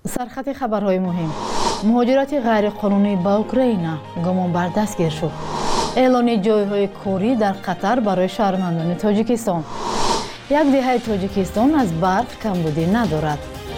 سرخط خبرهای مهم. مهاجرت غیرقانونی به اوکراینا گمانبر دستگیر شد. اعلان جایهای کاری در قطر برای شهروندان تاجیکستان. یک دهه تاجیکستان از برق کمبودی ندارد.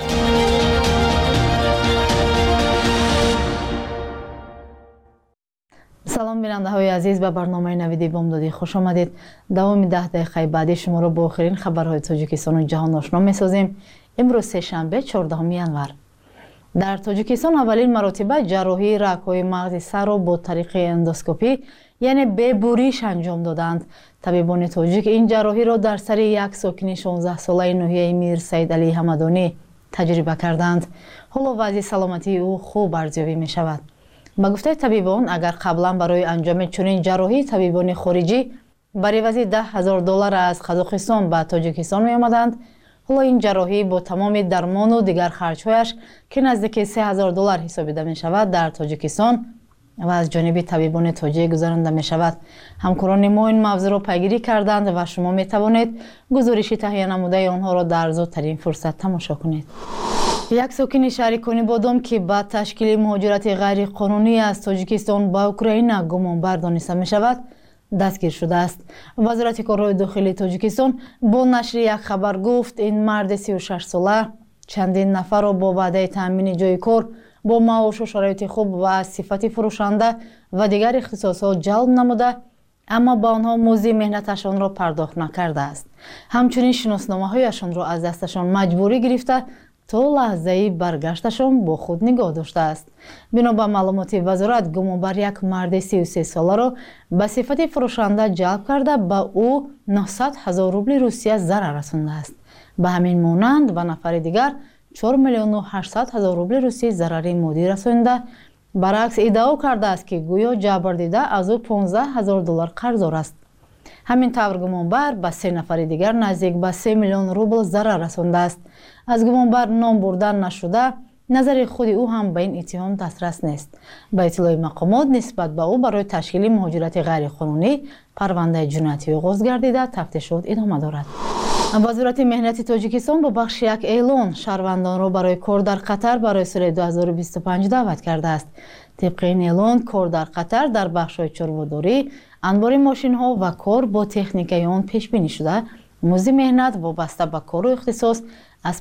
سلام بیننده های عزیز، به برنامه نویدی بامدادی خوش آمدید. دوام 10 دقیقه بعدی شما را با آخرین خبرهای تاجیکستان و جهان آشنا می‌سازیم. امروز سه‌شنبه 14 ینور. در تاجیکستان اولین مرتبه جراحی رگ‌های مغز سر را با طریق اندوسکوپی یعنی ببریش انجام دادند. طبیبان تاجیک این جراحی را در سر یک ساکن 16 ساله ناحیه میر سید علی حمدانی تجربه کردند. حالا وضع سلامتی او خوب ارزیابی می شود. با گفته طبیبان اگر قبلا برای انجام چنین جراحی طبیبان خارجی بر عوض $10,000 از قزاقستان به تاجیکستان می آمدند، حالا این جراحی با تمام درمان و دیگر خرچهایش که نزدیک $3,000 حسابیده می شود در تاجیکستان و از جانب طبیبان تاجیک گزارنده می شود. همکاران ما این موضوع را پیگیری کردند و شما می توانید گزارش تهیه نموده آنها را در زودترین فرصت تماشا کنید. یک ساکن شهر کنیبادام که با تشکیل مهاجرت غیر قانونی از تاجیکستان به اوکراینا گمانبر دانسته می شود دستگیر شده است. وزارت کارهای داخلی تاجیکستان با نشر یک خبر گفت این مرد 36 ساله چندین نفر را با وعده تامین جای کار با معاش و شرایط خوب و صفت فروشنده و دیگر اختصاصات جلب نموده، اما با آنها مزد مهنتشان را پرداخت نکرده است. همچنین شناسنامه‌هایشان را از دستشان مجبوری گرفته تا لحظه برگشتشان با خود نگاه داشته است. بنا به معلومات وزارت گمانبر یک مرد 33 ساله را به صفت فروشنده جلب کرده به او 900,000 روبل روسیه ضرر رسانده است. به همین مانند به نفر دیگر 4,800,000 روبل روسیه ضرری مادی رسانده. برعکس ادعا کرده است که گویا جبر دیده از او $15,000 قرضدار است. همین طور گمانبر به 3 نفر دیگر نزدیک به 3 میلیون روبل ضرر رسانده است. از گمانبر نام بردن نشده، نظر خود او هم به این اتهام دسترس نیست. به اطلاع مقامات نسبت به او برای تشکیل مهاجرت غیر قانونی پرونده جنایتی آغاز گردیده تفتیشات ادامه دارد. وزارت مهنت تاجیکستان با بخش یک اعلان شهروندان را برای کار در قطر برای سال 2025 دعوت کرده است. طبق این اعلان کار در قطر در بخش‌های چرخداری، انبار ماشین‌ها و کار با تکنیک آن پیش بینی شده. مزد مهنت وابسته به کار و اختصاص از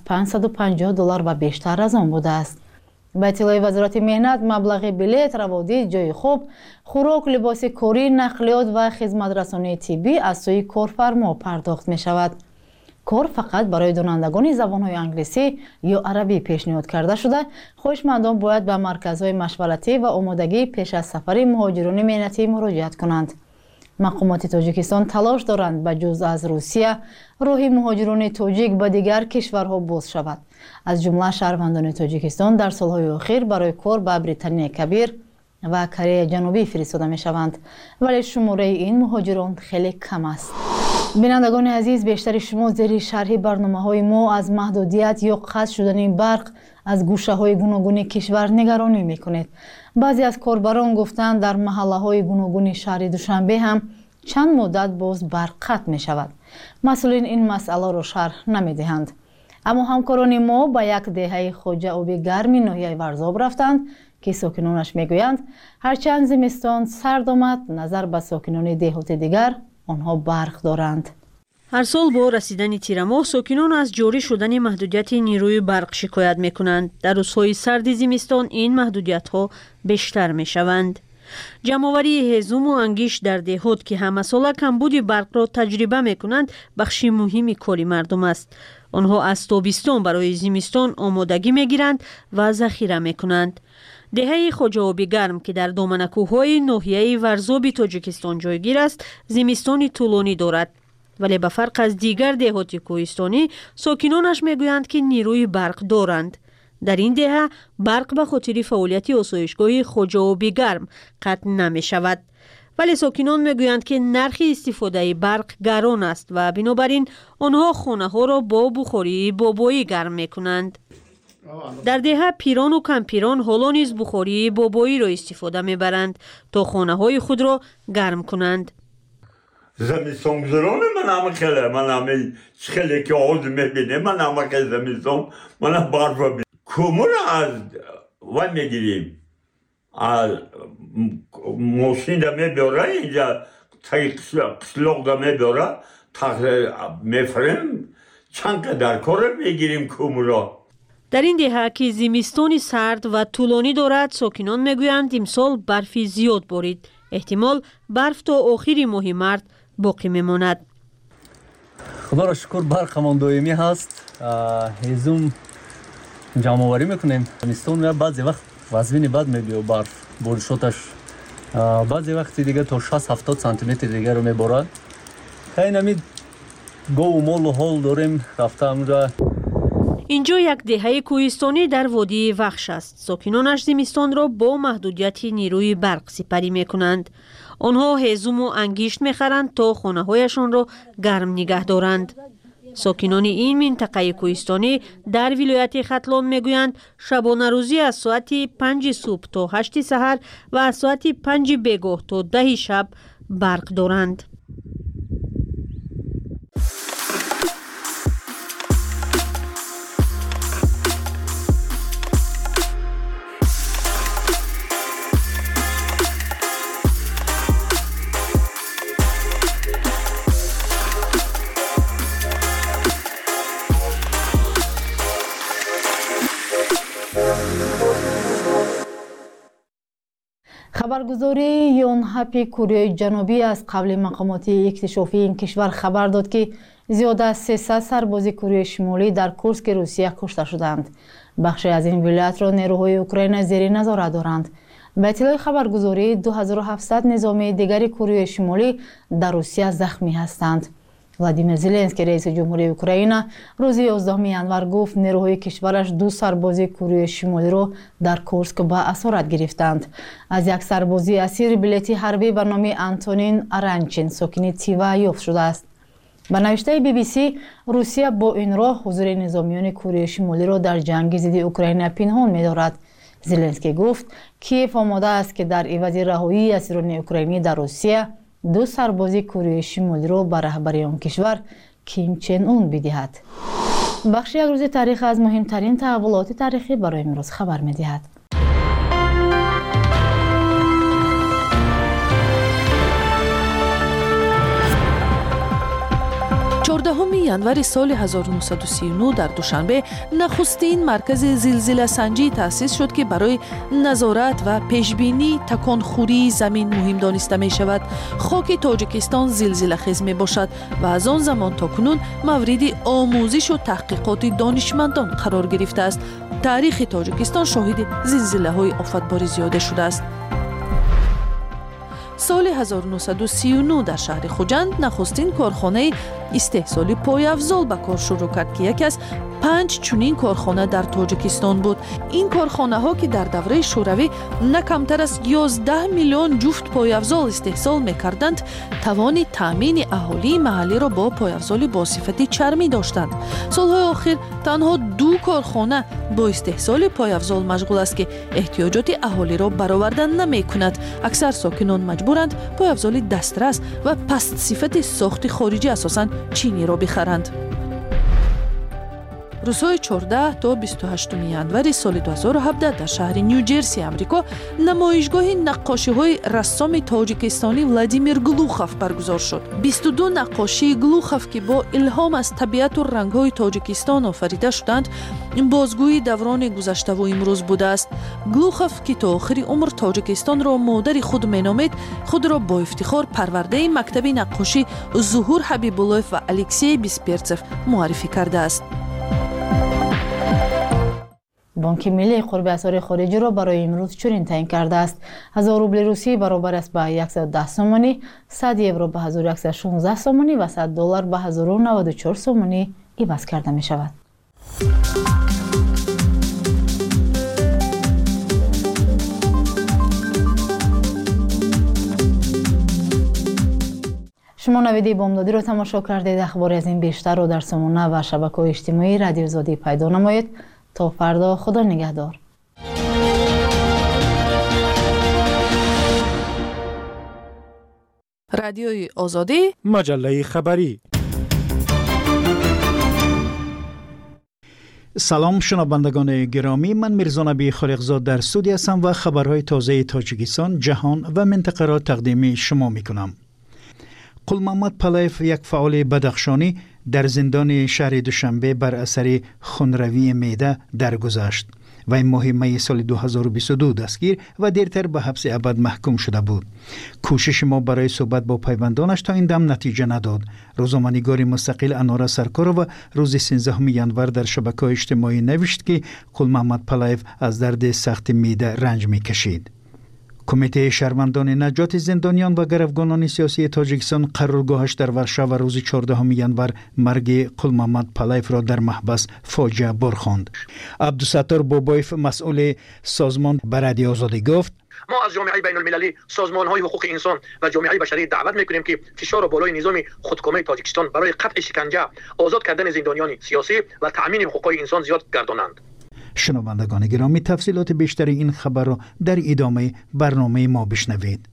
$550 و بیشتر از آن بوده است. به اطلاع وزارت مهنت مبلغ بلیط، روادید، جای خوب، خوراک، لباس کاری، نقلیات و خدمات رسانی طبی از سوی کارفرما پرداخت می شود. کار فقط برای دانندگان زبان‌های انگلیسی یا عربی پیشنهاد کرده شده. خواهشمندان باید به مرکزهای مشورتی و آمادگی پیش از سفر مهاجران مهنتی مراجعت کنند. مقامات تاجیکستان تلاش دارند به جز از روسیه راه مهاجران تاجیک به دیگر کشورها باز شود. از جمله شهروندان تاجیکستان در سالهای اخیر برای کار به بریتانیای کبیر و کره جنوبی فرستاده می شوند، ولی شماره این مهاجران خیلی کم است. بینندگان عزیز، بیشتر شما زیر شرح برنامه‌های ما از محدودیت یا قطع شدن برق از گوشه‌های گوناگون کشور نگرانی می‌کنید. بعضی از کاربران گفتند در محله‌های گوناگون شهر دوشنبه هم چند مدت باز برق قطع می‌شود. مسئولین این مسئله را شرح نمی‌دهند. اما همکاران ما به یک دهه خواجه آبی گرمی ناحیه ورزاب رفتند که ساکنانش می‌گویند هرچند زمستان سرد آمد، نظر به ساکنان دهات دیگر آنها برق دارند. هر سال با رسیدن تیر ماه ساکنان از جاری شدن محدودیت نیروی برق شکایت می‌کنند. در روزهای سرد زمستان این محدودیت‌ها بیشتر می‌شوند. جمع‌آوری هزوم و انگیش در دهات که همه ساله کمبود برق را تجربه می‌کنند بخشی مهمی کاری مردم است. آنها از تابستان برای زمستان آمادگی می‌گیرند و ذخیره می‌کنند. دهه خواجه آبی گرم که در دامن کوه‌های ناحیه ورزاب تاجیکستان جایگیر است، زمستان طولانی دارد. ولی به فرق از دیگر دهات کوهستانی، ساکنانش میگویند که نیروی برق دارند. در این دهه برق به خاطر فعالیت آسایشگاه خواجه آبی گرم قطع نمی شود. ولی ساکنان میگویند که نرخ استفاده برق گران است و بنابراین آنها خانه ها را با بخاری بابایی گرم میکنند. در دهه پیران و کم پیران حالا نیز بخاری بابایی را استفاده میبرند تا خانه های خود را گرم کنند. زمستان گذرانه من همه خیلی که آز میبینه من همه که زمستان من برف کومون از و میگیریم از موسین دا میبره اینجا تایی قسلوق دا میبره میفریم چند قدر کار میگیریم کومون را. در این دهه که زمستان سرد و طولانی دارد، ساکنان میگویند امسال برفی زیاد بارید. احتمال برف تا آخر ماه مارس باقی میماند. خدا را شکر برقمان دائمی هست. هیزم جمع آوری میکنیم. زمستان بعضی وقت وزن بد میبیه برف بارشاتش بعضی وقتی دیگه تا 60-70 سانتی متر دیگه رو میبارد. خیلی نمید گو و مال و حال داریم رفته امروز. اینجا یک دهه کوهستانی در وادی وخش است. ساکنانش زمستان را با محدودیت نیروی برق سپری میکنند. آنها هیزم و انگشت میخرند تا خانه هایشان را گرم نگه دارند. ساکنان این منطقه کوهستانی در ولایت ختلان میگویند شبانه روزی از ساعت 5 صبح تا 8 سحر و از ساعت 5 بیگاه تا 10 شب برق دارند. خبرگزاری یونهپ کره جنوبی از قبل مقامات اکتشافی این کشور خبر داد که زیاد از 300 سرباز کره شمالی در کورسک روسیه کشته شدند. بخشی از این ولایت را نیروهای اوکراین زیر نظارت دارند. به اطلاع خبرگزاری 2700 نظامی دیگر کره شمالی در روسیه زخمی هستند. ولادیمیر زلنسکی رئیس جمهوری اوکراین روز 11 ژانویه گفت نیروهای کشورش 2 سرباز کره شمالی را در کورسک به اسارت گرفتند. از یک سربازی اسیر بلیتی حربی به نام آنتونین آرانچین ساکن تیوا یافت شده است. به نوشته BBC روسیه با این راه حضور نظامیان کره شمالی را در جنگ ضد اوکراین پنهان می‌دارد. زلنسکی گفت کیف آماده است که در عوض رهایی اسیران اوکراینی در روسیه 2 سرباز کره شمالی را به رهبری آن کشور کیم چن اون بدهد. بخش یک روز تاریخ از مهمترین تحولات تاریخی برای امروز خبر می‌دهد. 14 ژانویه سال 1939 در دوشنبه نخستین مرکز زلزله سنجی تأسیس شد که برای نظارت و پیشبینی تکانخوری زمین مهم دانسته می شود. خاک تاجیکستان زلزله خیز می باشد و از آن زمان تا کنون مورد آموزش و تحقیقات دانشمندان قرار گرفته است. تاریخ تاجیکستان شاهد زلزله های آفتباری زیاده شده است. سال 1939 در شهر خوجند نخستین کارخانه استحصال پایافزال به کار شروع کرد که یکی از 5 چنین کارخانه در تاجیکستان بود. این کارخانه ها که در دوره شوروی نه کمتر از 11 میلیون جفت پایافزال استحصال میکردند، توان تامین اهالی محلی را با پایافزال با صفت چرمی داشتند. سالهای آخر تنها 2 کارخانه با استحصال پایافزال مشغول است که احتیاجات اهالی را برآورده نمیکند. اکثر ساکنان مجبورند پایافزال دسترس و پست صفت ساخت خارجی اساساً چینی را بخرند. روزهای 14 تا 28 ژانویه سال 2017 در شهر نیوجرسی آمریکا نمایشگاه نقاشی‌های رسام تاجیکستانی ولادیمیر گلوخوف برگزار شد. 22 نقاشی گلوخوف که با الهام از طبیعت و رنگ‌های تاجیکستان آفریده شدند، بازگوی دوران گذشته و امروز بوده است. گلوخوف که تا آخر عمر تاجیکستان را مادر خود مینامید، خود را با افتخار پرورده مکتب نقاشی ظهور حبیب‌الله و الکسی بیسپرتسف معرفی کرده است. بانک ملی قرب اسعار خارجی را برای امروز چنین تعیین کرده است: 1000 روبل روسی برابر است به 110 سومانی، 100 یورو به 1116 سومانی و 100 دلار به 1094 سومانی عوض کرده می شود. شما نویدی بامدادی را تماشا کردید. اخبار از این بیشتر را در سامانه و شبکه‌های اجتماعی رادیو آزادی پیدا نمایید. تا فردا، خدا نگهدار. رادیوی آزادی، مجله خبری. سلام شنوندگان گرامی، من میرزا نبی خالقزاد در استودیو هستم و خبرهای تازه تاجیکستان، جهان و منطقه را تقدیم شما میکنم. قلمحمد پالایف، یک فعال بدخشانی، در زندان شهر دوشنبه بر اثر خونروی معده درگذشت. و این ماه می سال 2022 دستگیر و دیرتر به حبس ابد محکوم شده بود. کوشش ما برای صحبت با پیوندانش تا این دم نتیجه نداد. روزنامه‌نگار مستقل انارا سرکارو و روز 13 ینور در شبکه‌های اجتماعی نوشت که قلمحمد پالایف از درد سخت معده رنج می‌کشید. کمیته شهروندان نجات زندانیان و گروگانان سیاسی تاجیکستان قرارگاهش در ورشو و روز 14 ینور مرگ قلمحمد پالایف را در محبس فاجعه برخواند. عبدالستار بابایف، مسئول سازمان برادری آزادی، گفت: ما از جامعه بین المللی، سازمان‌های حقوق انسان و جامعه بشری دعوت می‌کنیم که فشار بالای نظام خودکامه تاجیکستان برای قطع شکنجه، آزاد کردن زندانیان سیاسی و تأمین حقوق انسان زیاد گردانند. شنوندگان گرامی، تفصیلات بیشتر این خبر را در ادامه برنامه ما بشنوید.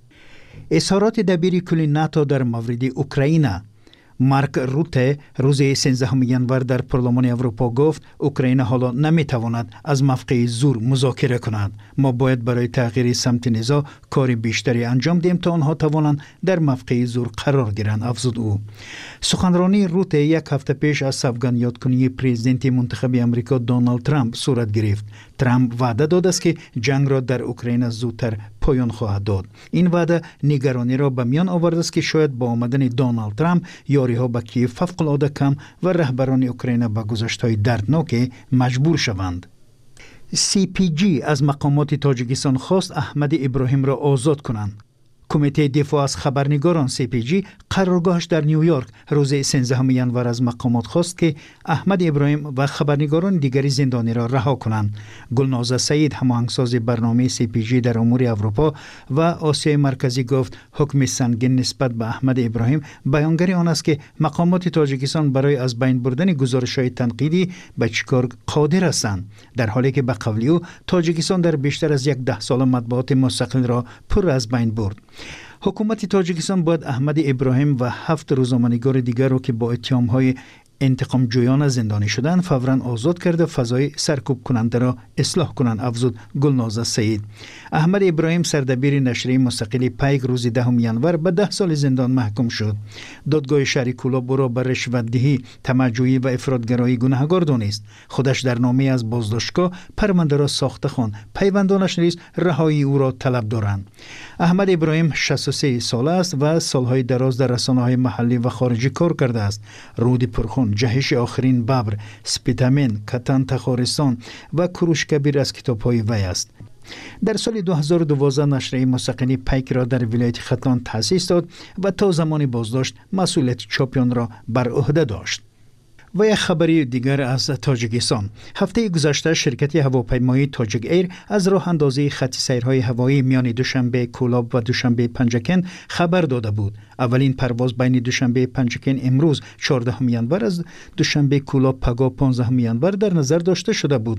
اظهارات دبیر کل ناتو در مورد اوکراین. مارک روته روز 13 ینور در پارلمان اروپا گفت اوکراین حالا نمیتواند از موقع زور مذاکره کند. ما باید برای تغییر سمت نزاع کار بیشتری انجام دهیم تا آنها توانند در موقع زور قرار گیرند، افزود او. سخنرانی روته یک هفته پیش از سوگند یادکنی پرزیدنت منتخب امریکا دونالد ترامپ صورت گرفت. ترامپ وعده داد است که جنگ را در اوکراین زودتر پایان خواهد داد. این وعده نگرانی را به میان آورده است که شاید با آمدن دونالد ترامپ یاری‌ها به کیف فوق‌العاده کم و رهبران اوکراین به گذشته‌های دردناک مجبور شوند. CPG از مقامات تاجیکستان خواست احمد ابراهیم را آزاد کنند. کمیته دفاع از خبرنگاران CPG قرارگاهش در نیویورک روز 13 ینور از مقامات خواست که احمد ابراهیم و خبرنگاران دیگری زندانی را رها کنند. گلنازه سعید، هماهنگساز برنامه CPG در امور اروپا و آسیای مرکزی، گفت حکم سنگین نسبت به احمد ابراهیم بیانگر آن است که مقامات تاجیکستان برای از بین بردن گزارش‌های تنقیدی به چیکار قادر هستند، در حالی که به قول او تاجیکستان در بیشتر از 10 سال مطبوعات مستقل را پر از بین برد. حکومت تاجیکستان باید احمد ابراهیم و 7 روزنامه‌نگار دیگر را که با اتهام‌های انتقام جویانه زندانی شدند فوراً آزاد کرده فضای سرکوب کننده را اصلاح کنند، افزود گلنازه سعید. احمد ابراهیم سردبیر نشریه مستقل پیک روز 10 ینور به 10 سال زندان محکوم شد. دادگاه شهر کولاب او را بر رشوت‌دهی، طمع‌جویی و افراط‌گرایی گناهکار دانست. خودش در نامه از بازداشتگاه پرونده را ساخته خواند. پیوندانش نیز رهایی او را طلب دارند. احمد ابراهیم 63 ساله است و سالهای دراز در رسانه‌های محلی و خارجی کار کرده است. رود پرخون، جهش آخرین ببر، سپیتامین، کتان تخارستان و کروش کبیر از کتاب‌های وی است. در سال 2012 نشریه مستقلی پیک را در ولایت ختلان تأسیس داد و تا زمان بازداشت مسئولیت چاپیان را بر عهده داشت. و یک خبری دیگر از تاجیکستان. هفته گذشته شرکت هواپیمایی تاجیک ایر از راه اندازی خط سیرهای هوایی میان دوشنبه کولاب و دوشنبه پنجکن خبر داده بود. اولین پرواز بین دوشنبه پنجکن امروز 14 ینور از دوشنبه کولاب پگاه 15 ینور در نظر داشته شده بود.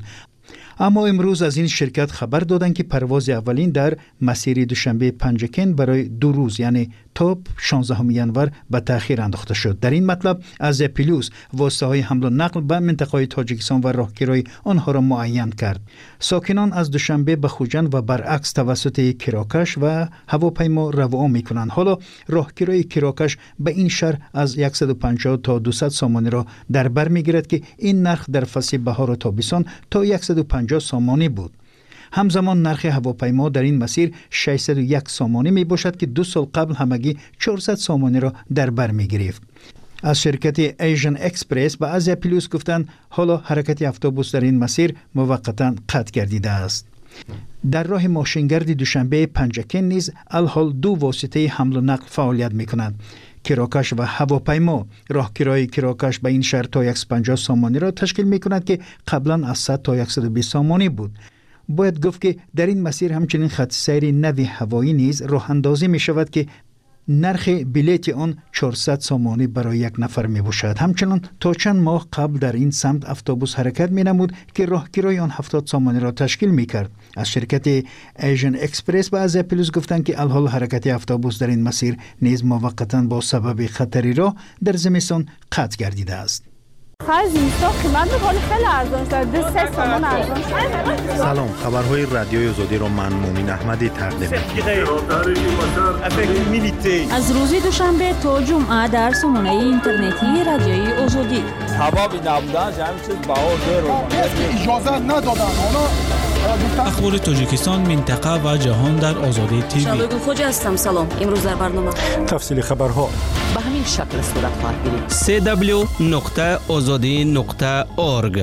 اما امروز از این شرکت خبر دادند که پرواز اولین در مسیر دوشنبه پنجکن برای 2 روز یعنی تا 16 ینور به تأخیر انداخته شد. در این مطلب از پیلوس واسطه‌های حمل و نقل به منطقه تاجیکستان و راهگیرای آنها را معین کرد. ساکنان از دوشنبه به خوجند و برعکس توسط کراکش و هواپیما رو می‌کنند. حالا راهگیرای کراکش به این شهر از 150 تا 200 سامانی را در بر می‌گیرد که این نرخ در فصل بهار و تابستان تا 150 سامانی بود. همزمان نرخ هواپیما در این مسیر 601 سامانی می باشد که 2 سال قبل همگی 400 سامانی را در بر می گرفت. از شرکت ایژن اکسپرس به از پیلوس گفتند حالا حرکت اتوبوس در این مسیر موقتا قطع گردیده است. در راه ماشینگرد دوشنبه پنجکن نیز الحال 2 واسطه حمل و نقل فعالیت می کنند. کراکش و هواپیما. راهگیرای کراکش به این شهر تا 150 سامانی را تشکیل می کند که قبلا از 100 تا 120 سامانی بود. باید گفت که در این مسیر همچنین خط سیر نوی هوایی نیز راه اندازی می شود که نرخ بلیت آن 400 سامانی برای یک نفر می باشد. همچنان تا چند ماه قبل در این سمت اتوبوس حرکت می نمود که راهگیرای آن 70 سامانی را تشکیل می کرد. از شرکت ایژن اکسپرس به از پیلوس گفتند که الحال حرکت اتوبوس در این مسیر نیز موقتا با سبب خطری راه در زمستان قطع گردیده است. خرج زمستان قیمت میکنه خیلی ارزان شده 3 تومان ارزان شده. سلام، خبرهای رادیوی آزادی رو من مومین احمدی تقدیم می‌کنم. از روز دوشنبه تا جمعه در سامانه اینترنتی رادیوی آزادی. حبابی نبودن همین چیز باور داره. اجازه ندادن. اخبار تاجیکستان، منطقه و جهان در آزادی تیوی. شبگون خوج هستم. سلام. امروز در برنامه تفصیل خبرها به همین شکل صورت خواهد گرفت. www.azadi.org.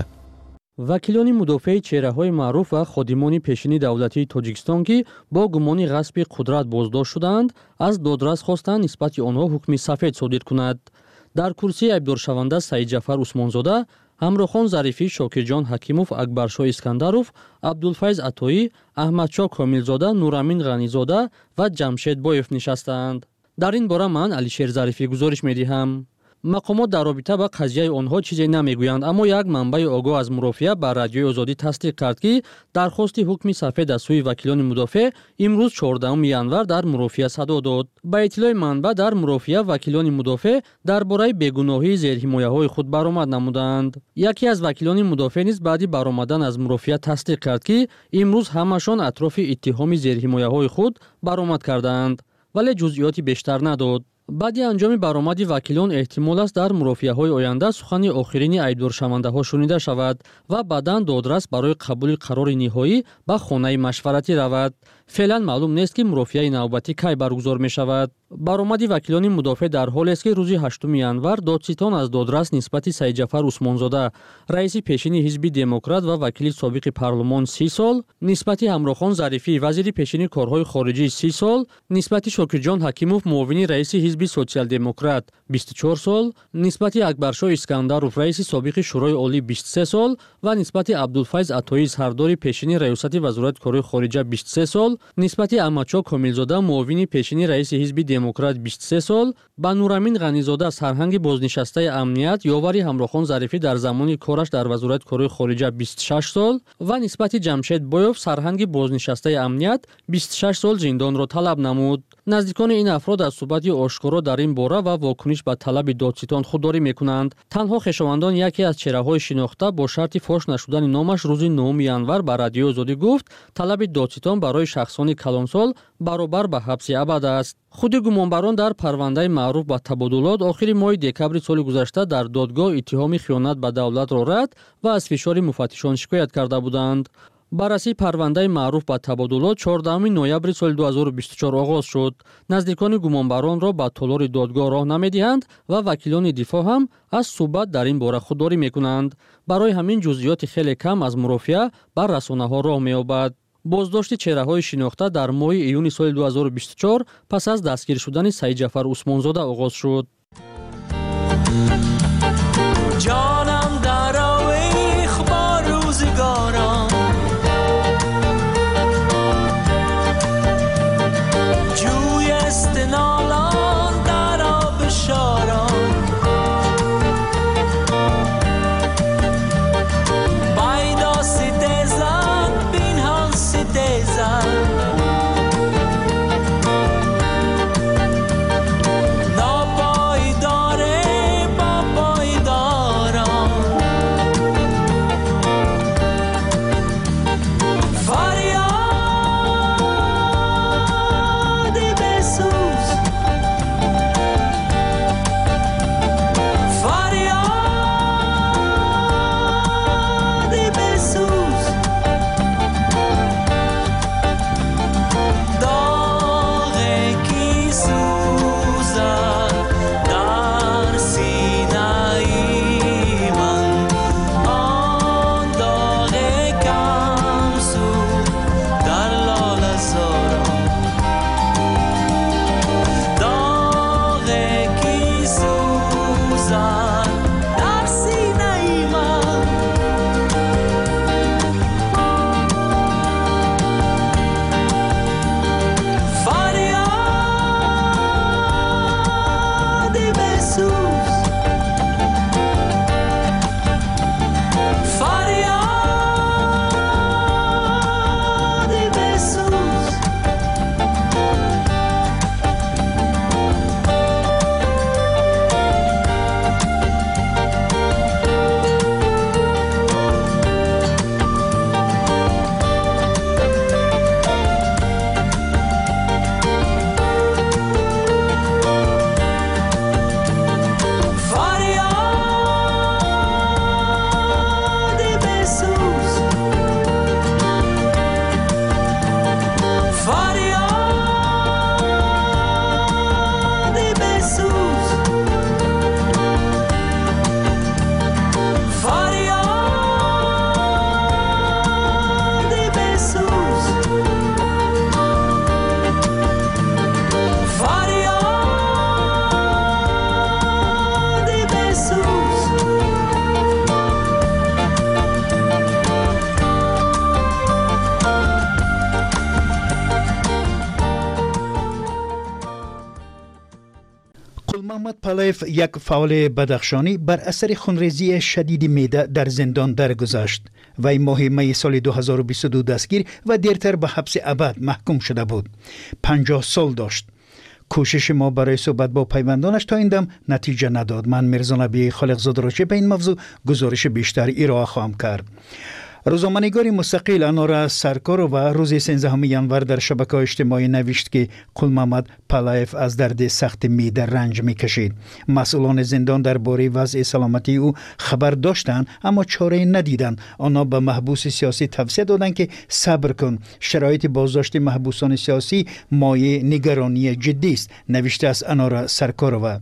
وکیلان مدافع چهره‌های معروف و خادمان پیشین دولتی تاجیکستان که با گمان غصب قدرت بازداشت شدند، از دادرس خواستند نسبت آنها حکم سفید صادر کند. در کرسی عیبدارشونده سعید جعفر عثمانزاده، ҳамрохон зарифӣ, шокирҷон ҳакимов, акбаршо искандаров, абдулфайз атоӣ, аҳмадшоҳ комилзода, нурамин ғанизода ва ҷамшед боев нишастанд. дар ин бора ман алишер зарифӣ гузориш медиҳам. мақомот дар робита ба қазияи онҳо чизе намегӯянд, аммо як манбаи огоҳ аз мурофиа ба радиои озодӣ тасдиқ кард, ки дархости ҳукми сафед аз сӯи вакилони мудофеъ имрӯз 14 январ дар мурофиа садо дод. ба иттилои манба дар мурофиа вакилони мудофеъ дар бораи бегуноҳии зерҳимояҳои худ баромад намуданд. яке аз вакилони мудофеъ низ баъди баромадан аз мурофиа тасдиқ кард, ки имрӯз ҳамашон атрофи иттиҳоми зерҳимояҳои худ баромад карданд, вале ҷузъиёти бештар надод. баъди анҷоми баромади вакилон эҳтимол аст дар мурофиаҳои оянда сухани охирини айбдоршавандаҳо шунида шавад ва баъдан додрас барои қабули қарори ниҳоӣ ба хонаи машваратӣ равад. феълан маълум нест, ки мурофиаи навбатӣ кай баргузор мешавад. баромади вакилони мудофеъ дар ҳолест, ки рӯзи 8 январ додситон аз додрас нисбати Саидҷафар Усмонзода, раиси пешини ҳизби демократ ва вакили собиқи парлумон 30 сол, нисбати Ҳамрохон Зарифӣ, вазири пешини корҳои хориҷӣ 30 сол, нисбати Шокирҷон Ҳакимов, муовини раиси ҳизби социал-демократ 24 сол, нисбати Акбаршоҳ Искандаров, раиси собиқи шӯрои олӣ 23 сол ва нисбати Абдулфайз Атоӣ, сардори пешини раёсати вазорати корҳои хориҷа 23 сол, нисбати Аҳмадшоҳ Комилзода, муовини пешини раиси ҳизби демократ 23 сол, ба Нурамин Ғанизода, сарҳанги бознишастаи амният, ёвари Ҳамрохон Зарифӣ дар замони кораш дар вазорати корҳои хориҷа 26 сол ва нисбати Ҷамшед Боёв, сарҳанги бознишастаи амният 26 сол зиндонро талаб намуд. наздикони ин афрод аз суҳбати ошкоро дар ин бора ва вокуниш ба талаби додситон худдорӣ мекунанд. танҳо хешовандон яке аз чеҳраҳои шинохта бо шарти фош нашудани номаш рӯзи 9 январ ба радиои озодӣ гуфт, талаби додситон барои шахсони калонсол баробар ба ҳабси абад аст. худи гумонбарон дар парвандаи маъруф ба табодулот охири моҳи декабри соли гузашта дар додгоҳ иттиҳоми хиёнат ба давлатро рад ва аз фишори муфаттишон шикоят карда буданд. баррасии парвандаи маъруф ба табодулот 14 ноябри соли 2024 оғоз шуд. наздикони гумонбаронро ба толори додгоҳ роҳ намедиҳанд ва вакилони дифоъ ҳам аз суҳбат дар ин бора худдорӣ мекунанд. барои ҳамин ҷузъиёти хеле кам аз мурофиа ба расонаҳо роҳ меёбад. боздошти чеҳраҳои шинохта дар моҳи июни соли 2024 пас аз дастгир шудани Саидҷафар Усмонзода оғоз шуд. جانم در آویخ با روزگاران جوی استنالان در آب شاران بایدا ستیزن بینهان ستیزن نابای محمد پالایف یک فعال بدخشانی بر اثر خونریزی شدید معده در زندان درگذشت. وی ماه می سال 2022 دستگیر و دیرتر به حبس ابد محکوم شده بود. 50 سال داشت. کوشش ما برای صحبت با پیوندانش تا این دم نتیجه نداد. من میرزا نبی خالقزاده را به این موضوع گزارش بیشتر ارائه خواهم کرد. روزنامه‌نگار مستقل انارا سرکار و روز 13 ژانویه در شبکه‌های اجتماعی نوشت که قل محمد پالایف از درد سخت معده رنج می‌کشید. مسئولان زندان درباره وضع سلامتی او خبر داشتند اما چاره ندیدند. آنها به محبوس سیاسی توصیه دادند که صبر کن. شرایط بازداشت محبوسان سیاسی مایه نگرانی جدی است، نوشته است انارا سرکارова.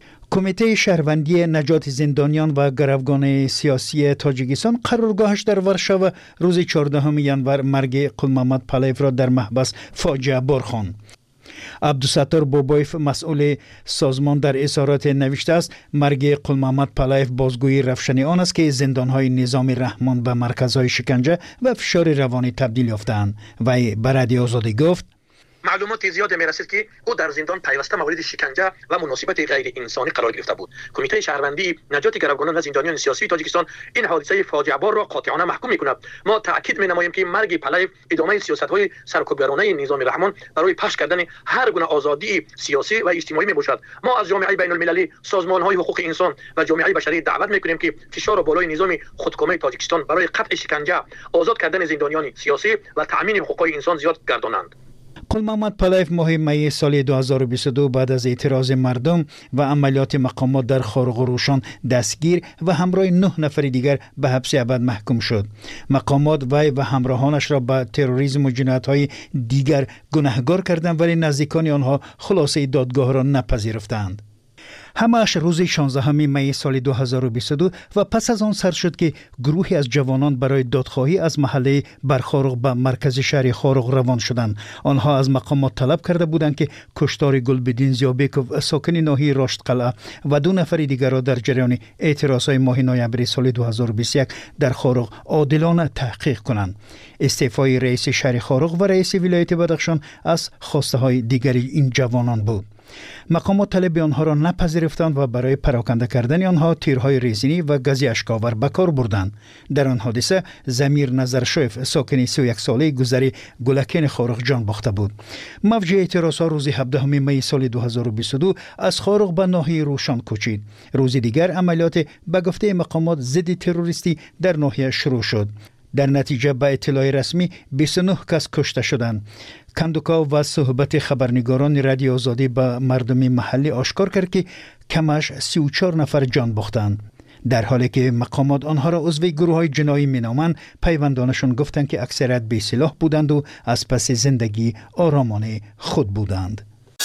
کمیته شهروندی نجات زندانیان و گروگان سیاسی تاجیکستان قرارگاهش در ورشاو روز 14 ژانویه مرگ قل محمد پالایف را در محبس فاجعه بار خواند. عبدالستار بابایف مسئول سازمان در اظهارات نوشته است مرگ قل محمد پالایف بازگویی رفشن آن است که زندانهای نظام رحمان به مرکزهای شکنجه و فشار روانی تبدیل یافتند. وی به رادیو آزادی گفت معلومات زیاد میرسید که او در زندان پیوسته مورد شکنجه و مناسبت غیر انسانی قرار گرفته بود. کمیته شهروندی نجات گروگانان و زندانیان سیاسی تاجیکستان این حادثه فاجعه بار را قاطعانه محکوم می‌کند. ما تاکید می‌نماییم که مرگ پالایف ادامه سیاست‌های سرکوبگرانه نظام رحمان برای پخش کردن هر گونه آزادی سیاسی و اجتماعی میباشد. ما از جامعه بین‌المللی، سازمان‌های حقوق انسان و جامعه بشری دعوت می‌کنیم که فشار بالای نظام خودکامه تاجیکستان برای قطع شکنجه، آزاد کردن زندانیان سیاسی و تأمین حقوق انسان زیاد گردانند. قل محمد پالایف ماه می سال 2022 بعد از اعتراض مردم و عملیات مقامات در خارق و روشن دستگیر و همراه 9 نفر دیگر به حبس ابد محکوم شد. مقامات وی و همراهانش را به تروریسم و جنایت‌های دیگر گناهکار کردند ولی نزدیکان آنها خلاصه دادگاه را نپذیرفتند. همه‌اش روز 16 می سال 2022 و پس از آن سر شد که گروهی از جوانان برای دادخواهی از محله برخارق به مرکز شهر خارق روان شدند. آنها از مقامات طلب کرده بودند که کشتار گلبدین زیابکوف ساکن ناحیه راشد قلعه و 2 نفر دیگر را در جریان اعتراضهای ماه نوامبر سال 2021 در خارق عادلانه تحقیق کنند. استعفای رئیس شهر خارق و رئیس ولایت بدخشان از خواسته های دیگر این جوانان بود. مقامات طلب آنها را نپذیرفتند و برای پراکنده کردن آنها تیرهای ریزنی و گاز اشک‌آور به کار بردند. در آن حادثه ضمیر نظرشویف ساکن 31 ساله گذری گلکین خارق جان باخته بود. موج اعتراضات روز 17 می سال 2022 از خارق به ناحیه روشن کوچید. روز دیگر عملیات به گفته مقامات ضد تروریستی در ناحیه شروع شد. در نتیجه به اطلاع رسمی 29 کس کشته شدند. کندوکا و صحبت خبرنگاران رادیو آزادی به مردم محلی آشکار کرد که کمش 34 نفر جان باختند. در حالی که مقامات آنها را عضو گروه‌های جنایی مینامند، پیوندانشان گفتند که اکثریت بی سلاح بودند و از پس زندگی آرامانه خود بودند.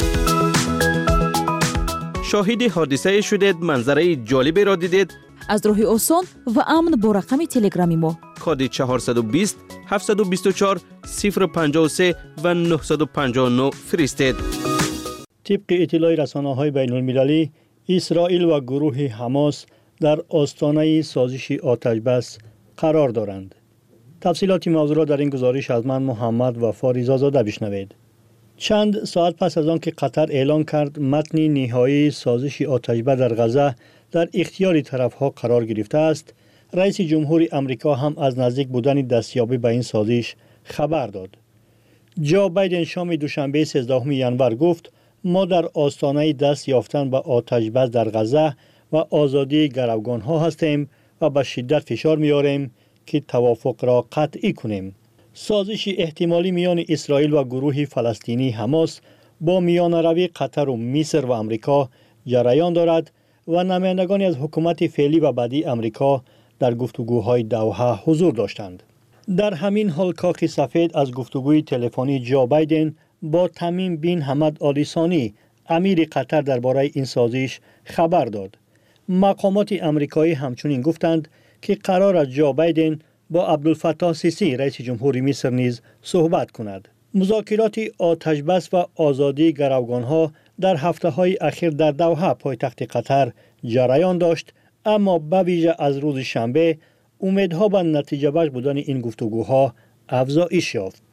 شاهد حادثه شدید، منظره جالبی را دیدید؟ از راه آسان و امن با رقم تلگرامی ما کد 420 724 053 و 959 فرستید. طبق اطلاع رسانه‌های بین‌المللی، اسرائیل و گروه حماس در آستانه سازش آتش‌بس قرار دارند. تفصیلات موضوع را در این گزارش از من محمد و فاریزاده بشنوید. چند ساعت پس از آن که قطر اعلان کرد متن نهایی سازش آتش‌بس در غزه در اختیار طرف‌ها قرار گرفته است، رئیس جمهور امریکا هم از نزدیک بودن دستیابی به این سازش خبر داد. جو بایدن شام دوشنبه 13 ژانویه گفت ما در آستانه دست یافتن به آتش‌بس در غزه و آزادی گروگان‌ها هستیم و به شدت فشار می‌آوریم که توافق را قطعی کنیم. سازش احتمالی میان اسرائیل و گروه فلسطینی حماس با میانروی قطر و مصر و امریکا جریان دارد و نمایندگانی از حکومت فعلی و بعدی امریکا در گفتگوهای دوحه حضور داشتند. در همین حال کاخ سفید از گفتگوی تلفنی جو بایدن با تمیم بن حمد آل ثانی امیر قطر درباره این سازش خبر داد. مقامات امریکایی همچنین گفتند که قرار است جو بایدن با عبدالفتاح سیسی رئیس جمهور مصر نیز صحبت کند. مذاکرات آتش‌بس و آزادی گروگان‌ها در هفته‌های اخیر در دوحه پایتخت قطر جریان داشت، اما به ویژه از روز شنبه امیدها به نتیجه بخش بودن این گفتگوها افزایش یافت.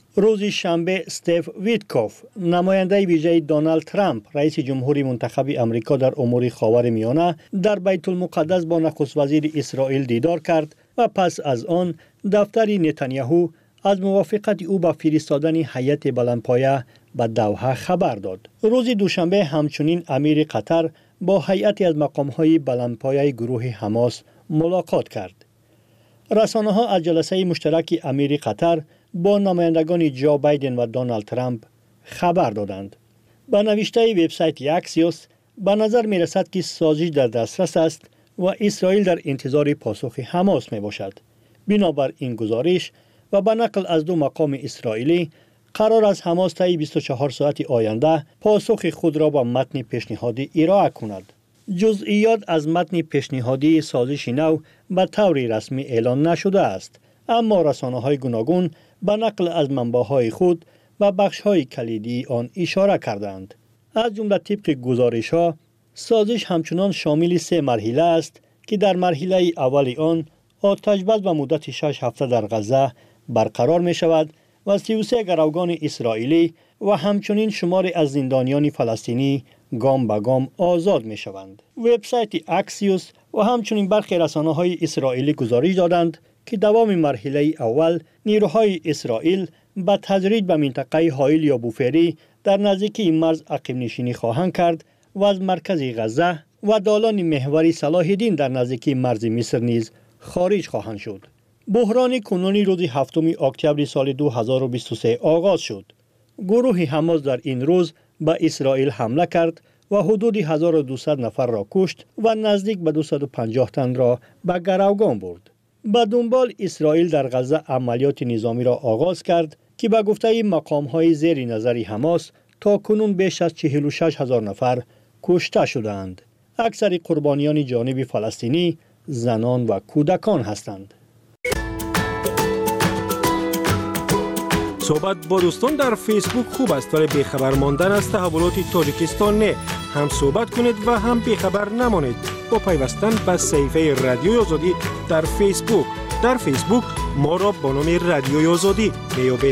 روز شنبه استیو ویتکوف نماینده ویژه دونالد ترامپ رئیس جمهوری منتخب امریکا در امور خاورمیانه در بیت المقدس با نخست وزیر اسرائیل دیدار کرد و پس از آن دفتر نتانیاهو از موافقت او با فرستادن هیئت بلندپایه به دوحه خبر داد. روز دوشنبه همچنین امیر قطر با هیئتی از مقام‌های بلندپایه گروه حماس ملاقات کرد. رسانه‌ها از جلسه مشترک امیر قطر با نمایندگان جو بایدن و دونالد ترامپ خبر دادند. با نوشته وبسایت اکسیوس به نظر می رسد که سازش در دسترس است و اسرائیل در انتظار پاسخ حماس می باشد. بنابر این گزارش و به نقل از دو مقام اسرائیلی قرار است حماس طی 24 ساعت آینده پاسخ خود را با متن پیشنهادی ارائه کند. جزئیات از متن پیشنهادی سازش نو به طور رسمی اعلان نشده است، اما رسانه‌های گوناگون به نقل از منبع‌های خود و بخش‌های کلیدی آن اشاره کردند. از جمله طبق گزارش‌ها سازش همچنان شامل 3 مرحله است که در مرحله اول آن آتش بس به مدت 6 هفته در غزه برقرار می شود و 33 گروگان اسرائیلی و همچنین شماری از زندانیان فلسطینی گام به گام آزاد می شوند. وبسایت اکسیوس و همچنین برخی رسانه‌های اسرائیلی گزارش دادند که دوام مرحله اول نیروهای اسرائیل به تدریج به منطقه هایل یا بوفری در نزدیکی مرز عقب نشینی خواهند کرد و از مرکز غزه و دالان محوری صلاح الدین در نزدیکی مرز مصر نیز خارج خواهند شد. بحران کنونی روز 7 اکتبر سال 2023 آغاز شد. گروه حماس در این روز به اسرائیل حمله کرد و حدود 1200 نفر را کشت و نزدیک به 250 تن را به گروگان برد. به دنبال اسرائیل در غزه عملیات نظامی را آغاز کرد که به گفته مقام‌های زیر نظر حماس تا کنون بیش از 46,000 نفر کشته شدند. اکثر قربانیان جانب فلسطینی زنان و کودکان هستند. صحبت با دوستان در فیسبوک خوب است ولی بیخبر ماندن از تحولات تاجیکستان نه. هم صحبت کنید و هم بیخبر نمانید با پیوستن به صفحه رادیوی آزادی در فیسبوک. در فیسبوک ما را با نام رادیوی آزادی میابید.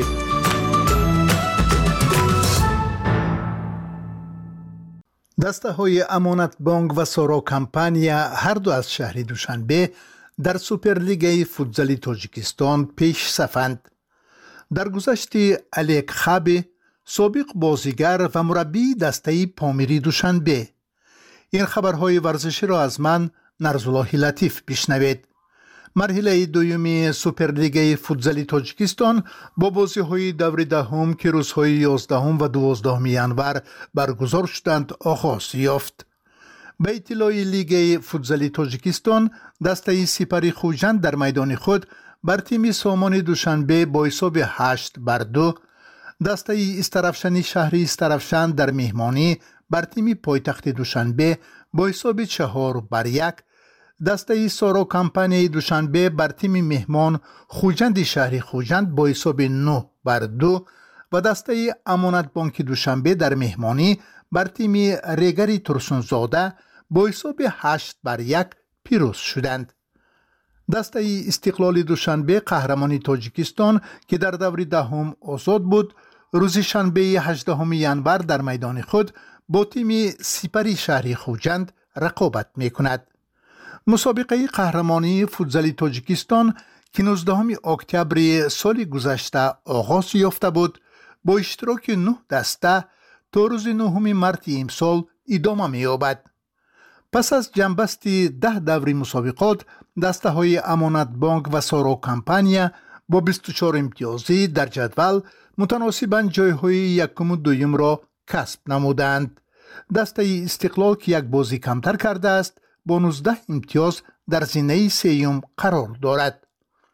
دسته های امانت بانک و سارا کمپانیا هر دو از شهر دوشنبه در سوپرلیگ فوتزال تاجیکستان پیش صفند. در گذشته الیک خابی سابق بازیگر و مربی دسته پامیری دوشنبه. این خبرهای ورزشی را از من نرزالله لطیف بشنوید. مرحله دومی سوپرلیگ فوتزال تاجیکستان با بازی‌های دور دهم که روزهای 11 و 12 ژانویه برگزار شدند آغاز یافت. به اطلاع لیگ فوتزال تاجیکستان دسته سپری خوجند در میدان خود بر تیم سامان دوشنبه با حساب 8-2، دسته استرافشان شهر استرافشان در مهمانی بر تیم پایتخت دوشنبه با حساب 4-1، دسته سارا کمپانی دوشنبه بر تیم مهمان خوجند شهر خوجند با حساب 9-2 و دسته امانت بانک دوشنبه در مهمانی بر تیم ریگری ترسونزاده با حساب 8-1 پیروز شدند. دسته استقلال دوشنبه قهرمان تاجیکستان که در دور دهم آزاد بود روز شنبه 18 ژانویه در میدان خود با تیم سپری شهر خوجند رقابت می‌کند. مسابقه قهرمانی فوتزال تاجیکستان که 19 اکتبر سال گذشته آغاز یافته بود با اشتراک 9 دسته تا روز 9 مارس امسال ادامه می‌یابد. پس از جنبست 10 دور مسابقات دسته های امانت بانک و سارا کمپانیا با 24 امتیازی در جدول متناسباً جایهای یکم و دویم را کسب نمودند. دسته استقلال که یک بازی کمتر کرده است با 19 امتیاز در زینه سیوم قرار دارد.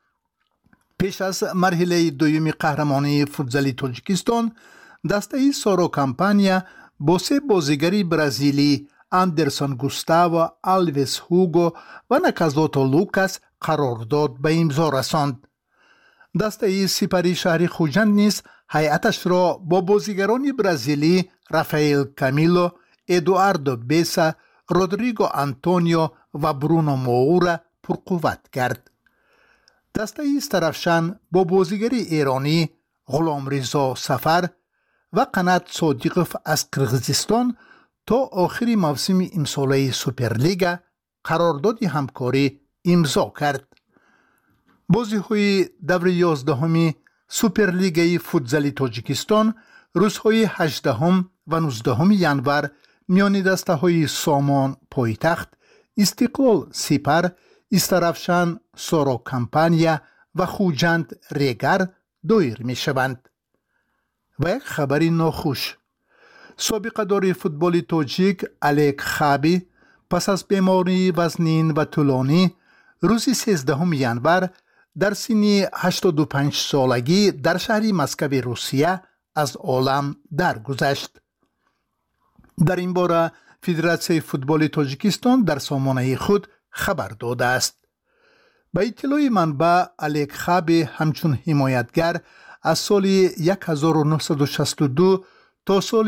پیش از مرحله دوم قهرمانی فوتزال تاجیکستان دسته سارا کمپانیا با 3 بازیگر برزیلی اندرسون گوستاو، آلویس هوگو و نکازوتو لوکاس قرارداد به امضا رساند. دسته سپری شهر خوجند نیز هیئتش را با بازیگران برزیلی رافائل کامیلو، ادواردو بیسا، رودریگو آنتونیو و برونو موورا پرقوت کرد. دسته استرافشان با بازیگر ایرانی غلامرضا سفر و قنات صادقов از قرغیزستان تا آخر موسم امساله سوپرلیگ قرارداد همکاری امضا کرد. بازی‌های دور 11 سوپرلیگ فوتزال تاجیکستان روزهای 18 و 19 ینور میان دسته‌های سامان پایتخت، استقلال سپر، استرافشان سورا کمپانیا و خوجند ریگر دایر می شوند. و یک خبری ناخوش: سابقه دار فوتبال تاجیک الیک خابی پس از بیماری وزنین و طولانی روز 13 ینور در سن 85 سالگی در شهر مسکو روسیه از عالم درگذشت. در این باره فدراسیون فوتبال تاجیکستان در سامانه خود خبر داده است. به اطلاع منبع، الیک خابی همچون حمایتگر از سال 1962 تا سال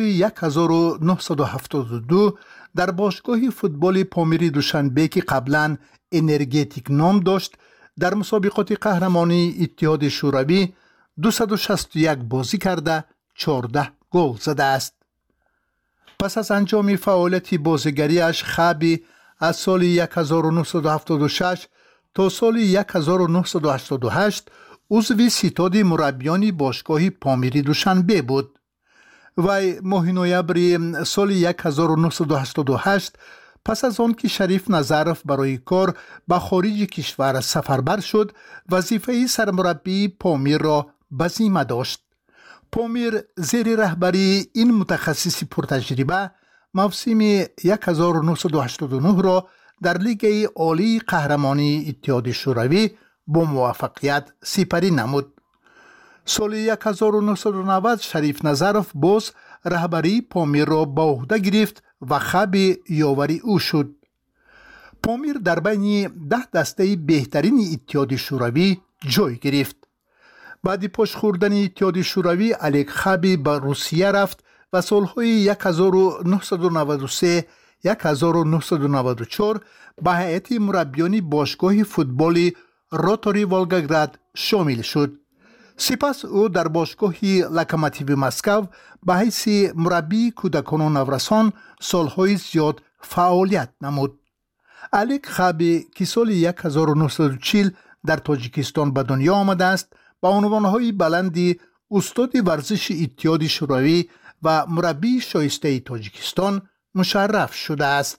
1972 در باشگاه فوتبال پامیر دوشنبه که قبلا انرژتیک نام داشت در مسابقات قهرمانی اتحاد شوروی 261 بازی کرده 14 گل زده است. پس از انجام فعالیت بازیگریش، خابی از سال 1976 تا سال 1988 عضو ستاد مربیان باشگاه پامیری دوشنبه بود. وی ماه نوامبر سال 1988 پس از آن که شریف نظرف برای کار به خارج کشور سفربر شد، وظیفه سرمربی پامیر را به ذمه داشت. پامیر زیر رهبری این متخصص پرتجربه موسم 1989 را در لیگ عالی قهرمانی اتحاد شوروی با موفقیت سپری نمود. سال 1990 شریف نظرف باز رهبری پامیر را به عهده گرفت و خابی یاوری او شد. پامیر در بین 10 دسته بهترین اتحاد شوروی جای گرفت. بعد پاش خوردن اتحاد شوروی، الیک خابی به روسیه رفت و سالهای 1993 1994 به هیئت مربیان باشگاه فوتبال روتاری والگاگراد شامل شد. سپس او در باشگاه لوکوموتیو مسکو به حیث مربی کودکان و نورسان سالهای زیاد فعالیت نمود. الیک خابی که سال 1940 در تاجیکستان به دنیا آمده است، با عنوانهای بلندی استاد ورزش اتحاد شوروی و مربی شایسته تاجیکستان مشرف شده است.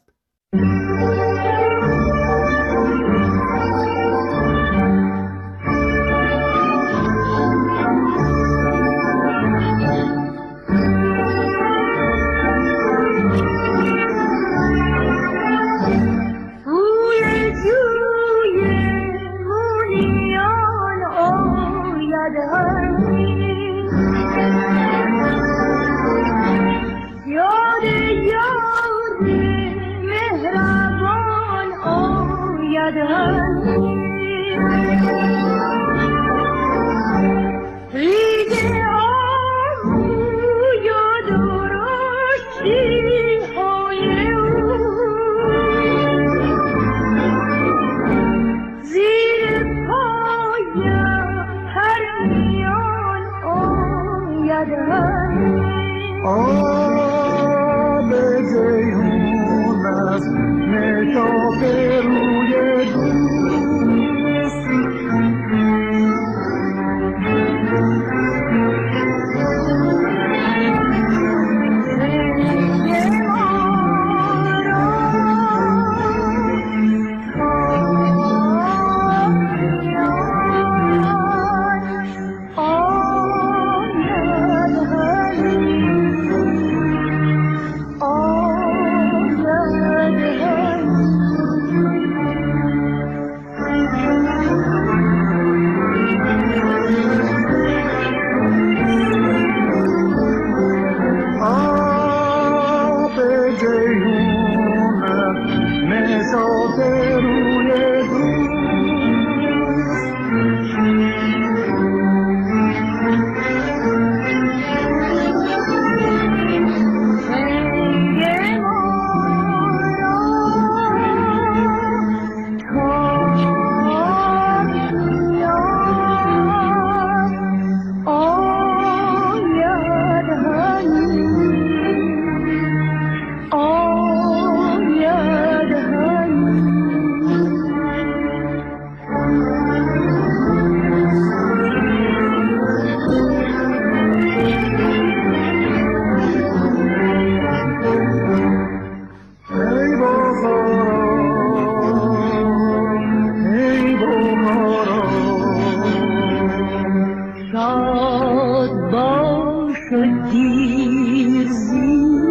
شاد باش و دیرزی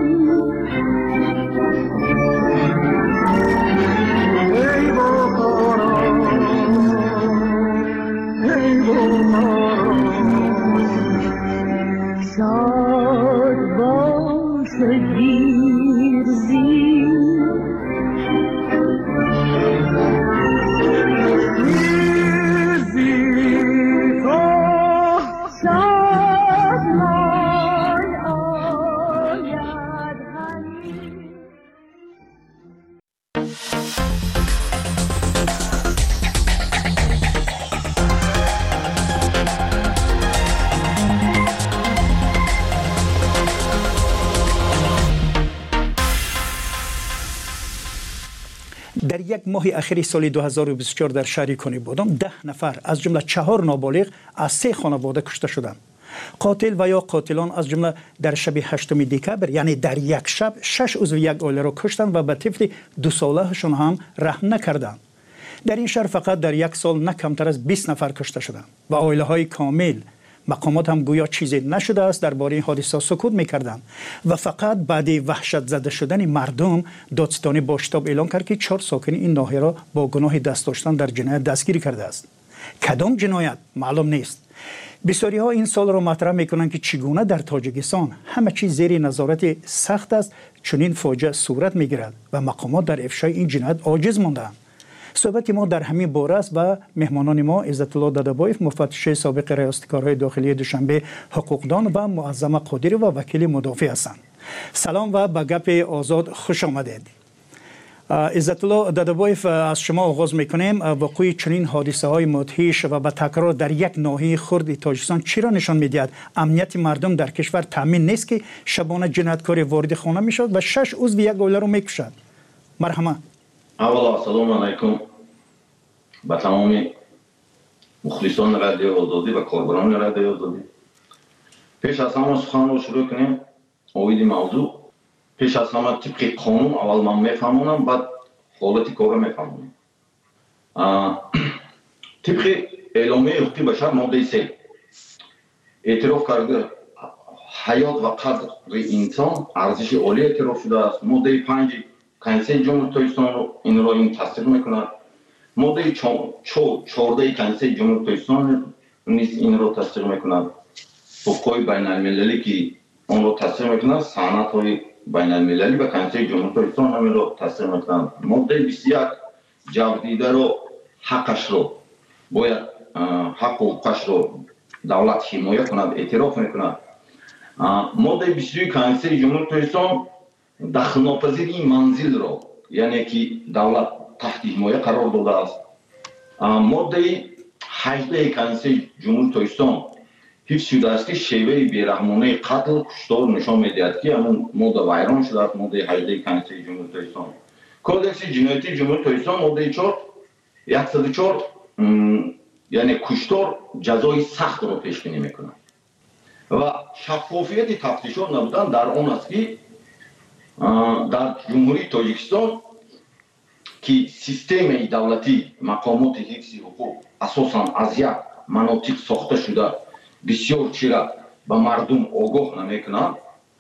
ای بهاران ای بهاران شاد باش و دیرزی در یک ماه اخیر سال 2024 در شهر کنی بودم 10 نفر از جمله 4 نابالغ از 3 خانواده کشته شدند. قاتل و یا قاتلان از جمله در شب 8 دکبر یعنی در یک شب 6 عضو یک عائله را کشتند و به طفل 2 سالهشان هم رحم نکردند. در این شهر فقط در یک سال نه کمتر از 20 نفر کشته شدند و عائله های کامل. مقامات هم گویا چیزی نشده است درباره این حادثه سکوت می‌کردند و فقط بعد وحشت زده شدن مردم دادستانی با شتاب اعلام کرد که 4 ساکن این ناحیه را با گناه دست داشتن در جنایت دستگیر کرده است. کدام جنایت معلوم نیست. بسیاری ها این سال را مطرح میکنند که چگونه در تاجیکستان همه چیز زیر نظارت سخت است چنین فاجعه صورت میگیرد و مقامات در افشای این جنایت عاجز ماندند. صحبت ما در همین باره است و مهمانان ما عزت الله دادابایف مفتش سابق ریاست کارهای داخلی دوشنبه حقوقدان و معظم قادری و وکیل مدافع هستند. سلام و به گپ آزاد خوش آمدید. عزت الله دادابایف از شما آغاز میکنیم. وقوع چنین حادثه های مدهش و به تکرار در یک ناحیه خرد تاجیکستان چرا نشان میدهد امنیت مردم در کشور تامین نیست که شبانه جنایتکار وارد خانه میشد و 6 عضو یک عائله را میکشد؟ مرحبا. اولا سلام علیکم به تمام مخلصان رادیو آزادی و کاربران رادیو آزادی. پیش از همه سخن رو شروع کنیم. اوید موضوع پیش از همه طبق قانون اول من میفهمونم بعد حالت کار رو میفهمونم. طبق اعلامیه حقوق بشر ماده 3 اعتراف کرده حیات و قدر انسان ارزش عالی اعتراف شده است. ماده 5 کنسل جمهوری تاجیکستان رو این تصدیق میکند. ماده 14 کنسل جمهوری تاجیکستان نیز این رو تصدیق میکند. حقوق بین المللی که اون رو تصدیق میکند، سند های بین المللی و کنسل جمهوری تاجیکستان همین رو تصدیق میکند. ماده 21 جوابدیده رو حقش رو باید حق و حقوقش رو دولت حمایت کند اعتراف میکند. ماده 22 کنسل جمهوری تاجیکستان دخلناپذیر این منزل را یعنی که دولت تحت حمایت قرار داده است. ماده 18 کنسل جمهوری تاجیکستان حفظ شده است که شیوه بیرحمانه قتل کشتار نشان میدهد که همون ماده ویران شده است. ماده 18 کنسل جمهوری تاجیکستان. کودکس جنایتی جمهوری تاجیکستان ماده 104 یعنی کشتار جزای سخت را پیش بینی میکند و شفافیت تفتیشات نبودن در آن است که در جمهوری تاجیکستان که سیستم دولتی مقامات حفظ حقوق اساساً از یک مناطق ساخته شده بسیار چیرا به مردم آگاه نمیکنند،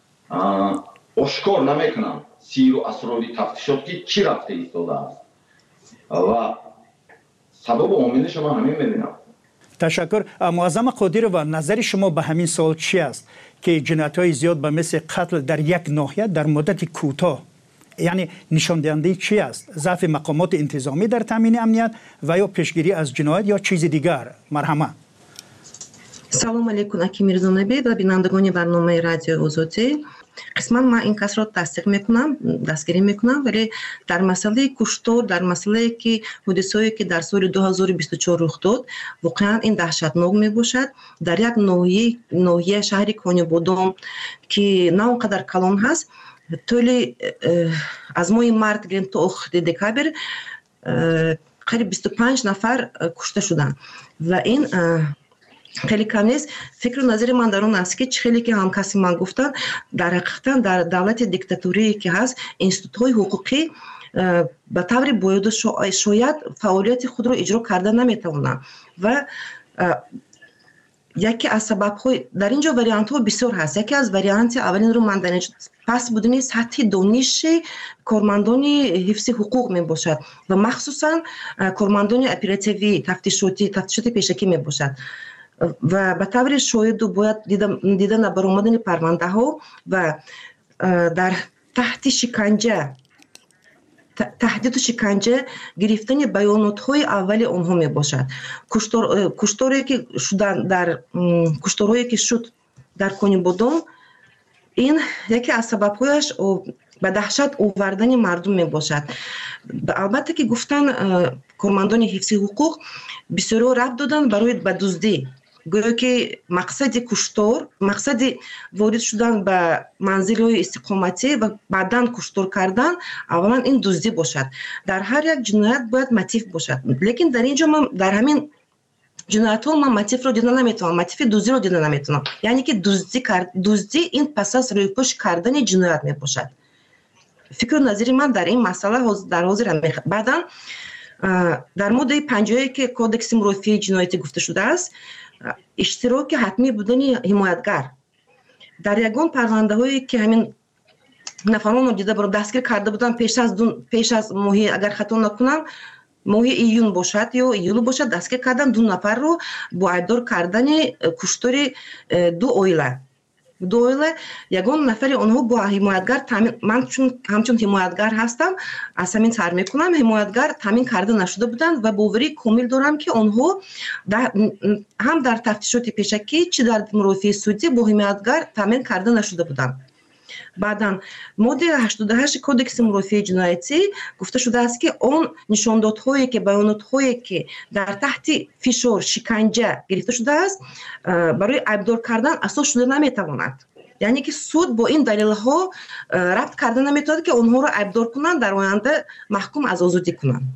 آشکار نمیکنند سیر و اسرار تفتیشات که چی رفته ایستاده است و سبب عاملش من همین میبینم. تشکر. معظم قادری و نظر شما به همین سوال چی است که جنایت‌های زیاد به مثل قتل در یک ناحیه در مدت کوتاه یعنی نشان دهنده چی است؟ ضعف مقامات انتظامی در تامین امنیت و یا پیشگیری از جنایت یا چیز دیگر؟ مرحبا. سلام علیکم اکی میرزانبی و بینندگان برنامه رادیو آزادی. قسما من این کس را تصدیق میکنم، دستگیری میکنم، ولی در مسئله کشتار، در مسئله که حادثه‌ای که در سال 2024 رخ داد واقعا این دهشتناک میباشد. در یک ناحیه شهر کنیبودام که نه اونقدر کلان هست طول از ماه مارت گرفت تا آخر دکبر قریب 25 نفر کشته شدند و این خیلی کم نیست. فکر و نظر من در اون است که خیلی که هم کسی من گفتن در حقیقتا در دولت دیکتاتوری که هست انستیتوت‌های حقوقی به طور باید شاید فعالیت خود را اجرا کرده نمیتوانند و یکی از سبب‌های در اینجا واریانت‌ها بسیار هست. یکی از واریانت اولین رو من در اینجا پس بودن سطح دانش کارمندان حفظ حقوق می باشد و مخصوصا کارمندان اپراتیوی تفتیشات پیشکی می باشد و به طور شاید باید دیدن برآمدن پرونده ها و در تحت شکنجه تهدید و شکنجه گرفتن بیانات های اول آنها می باشد. کشتاری که شد در کنی بودم، این یکی از سبب‌هایش به دهشت آوردن مردم می باشد. البته که گفتن کارمندان حفظ حقوق بسیار ربط دادن برای به دزدی، گویا که مقصد کشتار، مقصد وارد شدن به منزل‌های استقامتی و بعداً کشتار کردن اولا این دزدی باشد. در هر یک جنایت باید موتیف باشد، لیکن در اینجا من در همین جنایت ها من موتیف رو دیدن نمیتونم، موتیف دزدی رو دیدن نمیتونم. یعنی که دزدی این پس از روی پشت کردن جنایت می باشد. فکر و نظری من در این مسئله در حاضر بعداً در ماده 50 که کودکس مرافعه جنایتی گفته شده است، اشتراک حتمی بودن حمایتگر در یگان پرونده هایی که همین نفران رو دیده برای دستگیر کرده بودن پیش از ماهی، اگر خطا نکنم ماهی ایون باشد یا ایولو باشد، دستگیر کردن 2 نفر رو با ایبدار کردن کشتار 2 عائله. یگان نفر آنها با حمایتگر من چون همچون حمایتگر هستم از همین سر میکنم، حمایتگر تامین کرده نشده بودند و باوری کامل دارم که آنها هم در تفتیشات پیشکی چه در مرافعه سودی با حمایتگر تامین کرده نشده بودند. بعداً ماده 88 کودکس مرافعه جنایتی گفته شده است که آن نشاندادهایی که بیانات‌هایی که در تحت فشار شکنجه گرفته شده است برای ایبدار کردن اساس شده نمیتواند. یعنی که سود با این دلیل‌ها ربط کردن نمیتواند که آنها را ایبدار کنند در آینده محکوم از آزادی کنند.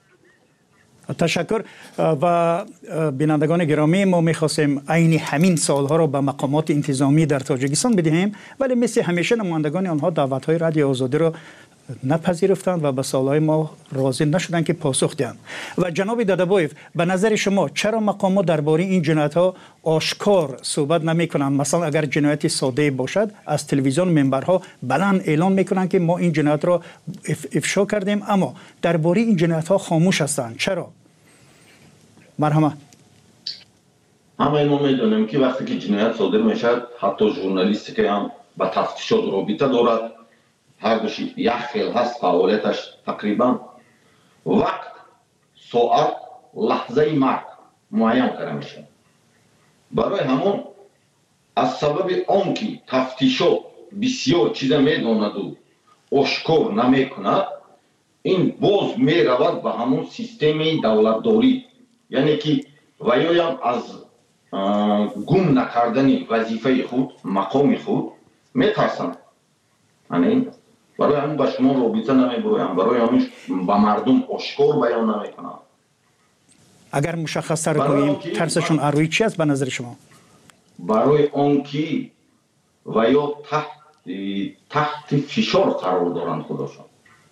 تشکر. و بینندگان گرامی، ما می‌خواستیم عین همین سوال‌ها را به مقامات انتظامی در تاجیکستان بدهیم، ولی مثل همیشه نمایندگان آنها دعوت‌های رادیو آزادی را نپذیرفتند و به سوال‌های ما راضی نشدند که پاسخ دهند. و جناب دادابایف، به نظر شما چرا مقامات درباره این جنایت‌ها آشکار صحبت نمی‌کنند؟ مثلا اگر جنایت ساده باشد از تلویزیون منبرها بلند اعلام می‌کنند که ما این جنایت را افشا کردیم، اما درباره این جنایت‌ها خاموش هستند. چرا؟ مرحبا. همه ما میدونیم که وقتی که جنایت صادر میشد حتی ژورنالیستی که هم با تفتیشات رابطه دارد، هر دوشی یک خیل هست فعالیتش تقریبا وقت، ساعت، لحظه مرگ معین کرده میشه. برای همون از سبب آن که تفتیشات بسیار چیز میداند و آشکار نمیکند، این باز میرود به همون سیستم دولتداری، یعنی که ویایم از گم نکردن وظیفه خود، مقام خود میترسند. یعنی برای همون به شما رابطه نمیگویم، برای همون به مردم آشکار بیان نمیکنم. اگر مشخص تر کنیم ترسشون اروی چی است به نظر شما؟ برای آن که ویا تحت فشار قرار دارند خودشان.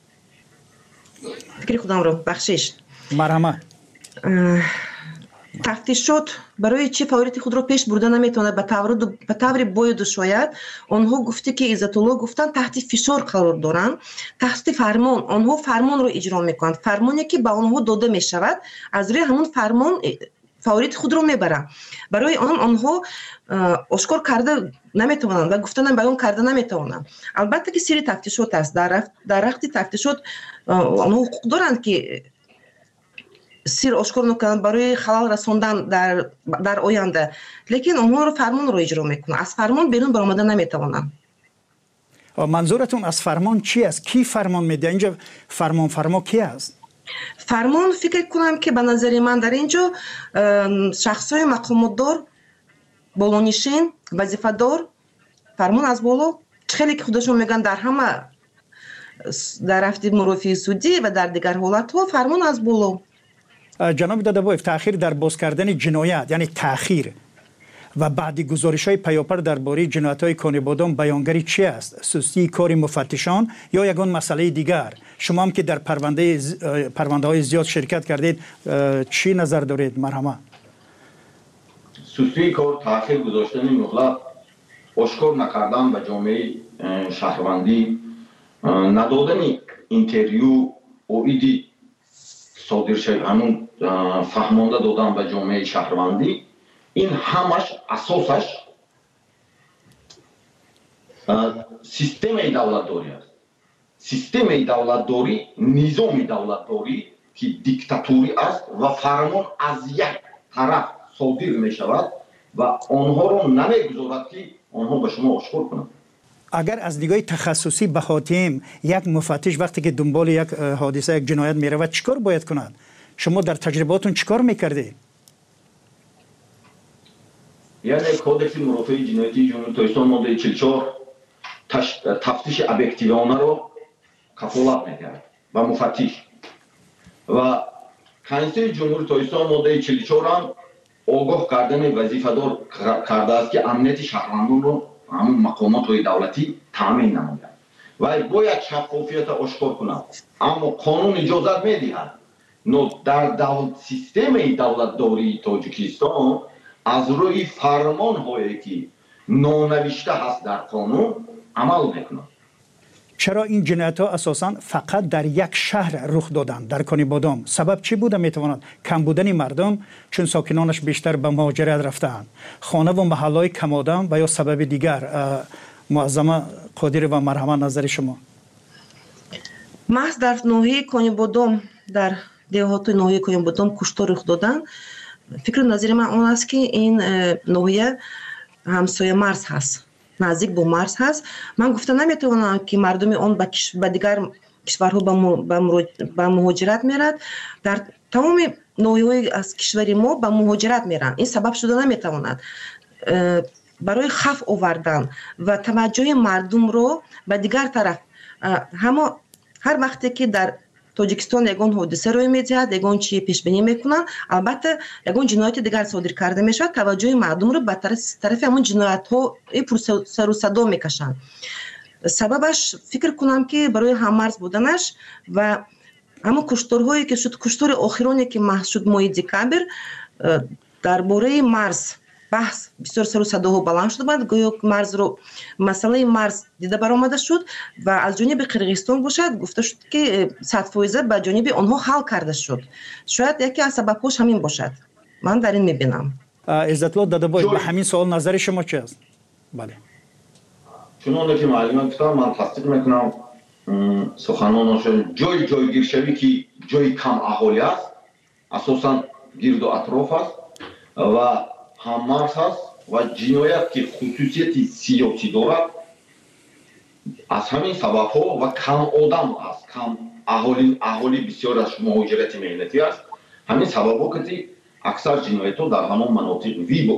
فکر خودم رو بخشش. مرحبا. تفتیشات برای چه فعالیت خود را پیش برده نمیتونه به طور باید شاید آنها گفته که عزت الله گفتن تحت فشار قرار دارن، تحت فرمان، آنها فرمان را اجرا میکنند، فرمانی که به آنها داده میشود از روی همون فرمان فعالیت خود را میبرند. برای آنها آشکار کرده نمیتونند و گفتن بیان کرده نمیتونند. البته که سری تفتیشات است، در وقت تفتیشات آنها حقوق دارند که سیر آشکار نکنند برای خلال رساندن در آینده، لیکن آنها رو فرمان رو اجرا میکنند، از فرمان بیرون برآمدن نمیتوانند. منظورتون از فرمان چی است؟ کی فرمان میده؟ اینجا فرما کی است؟ فرمان فکر کنم که به نظر من در اینجا شخصای مقامات دار، بالانشین، وظیفه دار، فرمان از بالا، خیلی که خودشون میگن در همه در رفت مرافعه سودی و در دیگر حالت ها فرمان از بالا. جناب دادابایف، تأخیر در باز کردن جنایت یعنی تأخیر و بعدی گزارش‌های پیاپر درباره جنایت‌های کانیبادان بیانگری چی است؟ سستی کار مفتشان یا یگان مسئله دیگر؟ شما هم که در پرونده‌های زیاد شرکت کردید چی نظر دارید؟ مرحبا. سستی کار، تأخیر گذاشتن مهلت، آشکار نکردن به جامعه شهروندی، ندادن اینترویو اویدی صادر شد، همون فهمانده دادن به جامعه شهروندی، این همش اساسش سیستم دولتداری است. سیستم دولتداری نظام دولتداری که دیکتاتوری است و فرمان از یک طرف صادر می شود و آنها را نمیگذارد که آنها به شما آشکار کنند. اگر از دیگه تخصصی بخواتیم یک مفتش وقتی که دنبال یک حادثه یک جنایت می رود چیکار باید کند؟ شما در تجرباتون چیکار میکردید؟ یعنی کودکس مرافع جنایتی جمهوری تاجیکستان ماده 44 تفتیش ابیکتیوانه رو کفالت میکرد و مفتش و کنستیتوسیون جمهوری تاجیکستان ماده 44 هم آگاه کردن وظیفه‌دار کرده است که امنیت شهروندان رو همون مقامات دولتی تامین نماید و باید شفافیت آشکار کند، اما قانون اجازت میدهد. نو در سیستم دولتداری تاجیکستان از روی فرمان هایی که نانوشته هست در قانون عمل میکنند. چرا این جنایت ها اساسا فقط در یک شهر رخ دادند، در کنیبادام؟ سبب چی بوده میتواند؟ کم بودن مردم، چون ساکنانش بیشتر به مهاجرت رفتند، خانه و محلهای کم آدم و یا سبب دیگر؟ معظمه قادری و مرحمه نظر شما. محض در ناحیه کنیبادام، در دهات ناحیه کنیبادام کشتار رخ دادن. فکر نظر من اون است که این ناحیه همسایه مرز هست، نزدیک به مرز هست. من گفتم نمیتونم که مردم اون به دیگر کشورها به مهاجرت میرد. در تمام ناحیه‌های از کشور ما به مهاجرت میرن. این سبب شده نمیتواند برای خف آوردن و توجه مردم رو به دیگر طرف. هر وقتی که در تاجیکستان یگان حادثه روی می‌دهد، یگان چی پیش بینی میکنن، البته یگان جنایت دیگر صادر کرده میشود، توجه مردم رو به طرف همون جنایت ها سر و صدا میکشند. سببش فکر کنم که برای هممرز بودنش و همون کشتارهایی که شد، کشتار آخرانی که محض شد ماه دکامبر، درباره مرز بحث بسیار سر و صداها بلند شده بود. گویا مرز رو، مسئله مرز دیده برآمده شد و از جانب قرقیزستان باشد گفته شد که 100% به جانب آنها حل کرده شد. شاید یکی از سبب‌هاش همین باشد. من در این میبینم. عزت‌الله داده‌بای، به همین سوال نظر شما چی است؟ بله. چون که معلومات گفتم، من تصدیق میکنم سخنانشون. جای گیرشوی که جای کم اهالی است، اساسا گرد و اطراف است و هممرز هست و جنایت که خصوصیت سیاسی دارد، از همین سبب ها و کم آدم است، کم اهالی بسیارش مهاجرت مهنتی است، همین سبب ها که اکثر جنایت ها در همون مناطق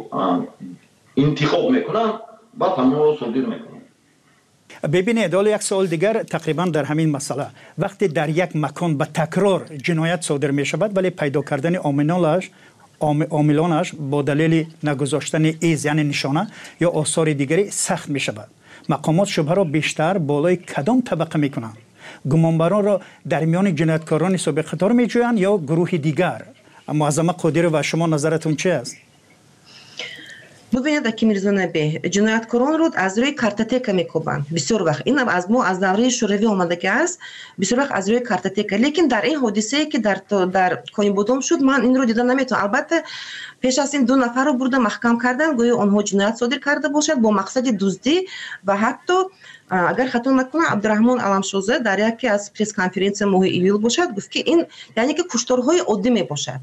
انتخاب میکنن بعد همون رو صادر میکنن. ببینید، حالا یک سوال دیگر تقریبا در همین مسئله. وقتی در یک مکان به تکرار جنایت صادر می شود ولی پیدا کردن عاملانش با دلیل نگذاشتن ایز یعنی نشانه یا آثار دیگری سخت می شود، مقامات شبهه را بیشتر بالای کدام طبقه می کنند؟ گمانبران را در میان جنایتکاران سابق خطر می جویند یا گروه دیگر؟ معظمه قادری و شما نظرتون چه است؟ ببینید اکی میرزا بی، جنایتکاران رو از روی کارتوتека میکوبند. بسیار وقت این از ما از دوره شوروی آمده است، بسیار وقت از روی کارتوتeka. لیکن در این حادثه که در کنیبادام شد من این رو دیدن نمیتونم. البته پیش از این 2 نفر رو برده محکم کردن، گویا آنها جنایت صادر کرده باشد با مقصد دزدی و حتی اگر خطا نکنم عبدالرحمن علمشوزه در یکی از پرس کنفرانس ماه ایول باشد گفت که این یعنی که کشتارهای عادی می باشد.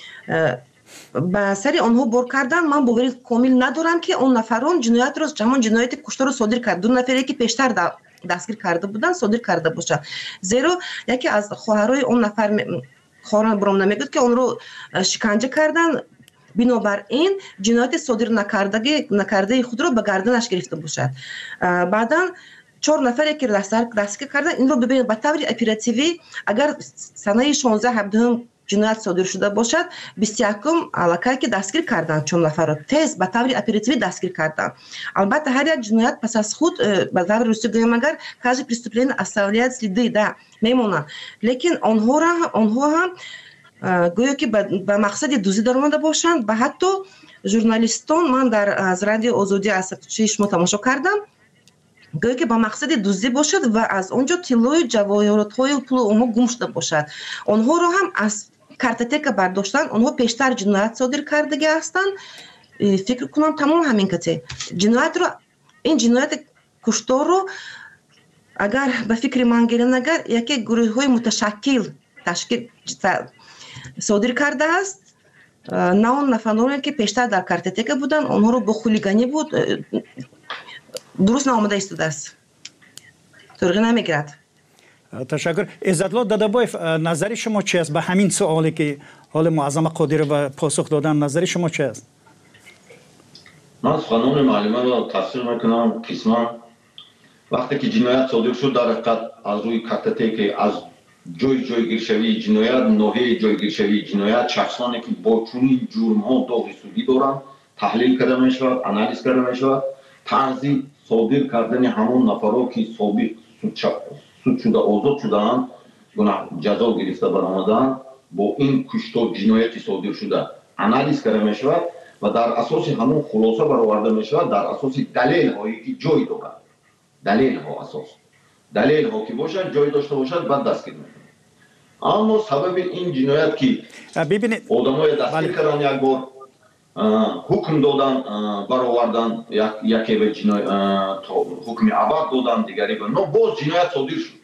با سری آنها بار کردن من باوری کامل ندارم که اون نفران جنایت رو همون جنایت کشتار رو صادر کرد. 2 نفری که پیشتر دستگیر کرده بودن صادر کرده باشد. زیرا یکی از خواهرای اون نفر خواهران برام نمیگفت که اون رو شکنجه کردن، بنابراین جنایت صادر نکرده خود رو به گردنش گرفته باشد. بعداً 4 نفری که دستگیر کردن این رو ببینید به طور اپراتیوی اگر سنه 16/7 جنایت صادر شده باشد 21 علاقه که دستگیر کردن 4 نفر رو تیز به طور اپراتیوی دستگیر کردن. البته هر یک جنایت پس از خود به طور روسی گویم اگر کاج преступление оставляет следы да میمونن، لیکن آنها هم گویا که به مقصد دوزی در اومده باشند و حتی журналистон ман аз радио озодӣ аз сатчии шумо тамошо кардам, гӯё ки ба мақсади дуздӣ бошад ва аз он ҷо тиллои ҷавоҳиротҳои пули онҳо гум шуда бошад. Онҳоро ҳам аз картотека бардоштан, онҳо пештар ҷиноят содир кардагӣ ҳастанд. Фикр кунам тамом ҳамин кате ҷиноятро, ин ҷинояти кушторро агар ба фикри ман гирем агар яке гурӯҳҳои муташаккил ташкил содир кардааст, на он нафароне ки пештар дар картотека буданд, онҳоро бо хулиганӣ буд, дуруст наомада истодааст, турғӣ намегирад. ташаккур. Иззатло Дадабоев, назари шумо чи аст ба ҳамин суоле ки ҳоли Муаззама Қодирова посух додан, назари шумо чи аст? ман суханони муаллимаро тафсир мекунам. қисман вақте ки ҷиноят содир шуд, дар ҳақиқат аз рӯи картотека, аз ҷойгиршавии ҷиноят, ноҳияи ҷойгиршавии ҷиноят, шахсоне ки бо чунин ҷурмҳо доғи судӣ доранд, таҳлил карда мешавад, анализ карда мешавад. тарзи содир кардани ҳамон нафаро ки собиқ суд шуда озод шудаанд, ҷазо гирифта баромадаанд, бо ин куштор ҷинояти содир шуда анализ карда мешавад ва дар асоси ҳамон хулоса бароварда мешавад, дар асоси далелҳое ки ҷой дорад. далелҳо асос далелҳо ки бошад, ҷой дошта бошад, баъд дастгир мекунад. аммо сабаби ин ҷиноят ки одамое дастгир кардан, як бор ҳукм додан, баровардан, яке ба ҳукми абад додан, дигаре ба боз ҷиноят содир шуд.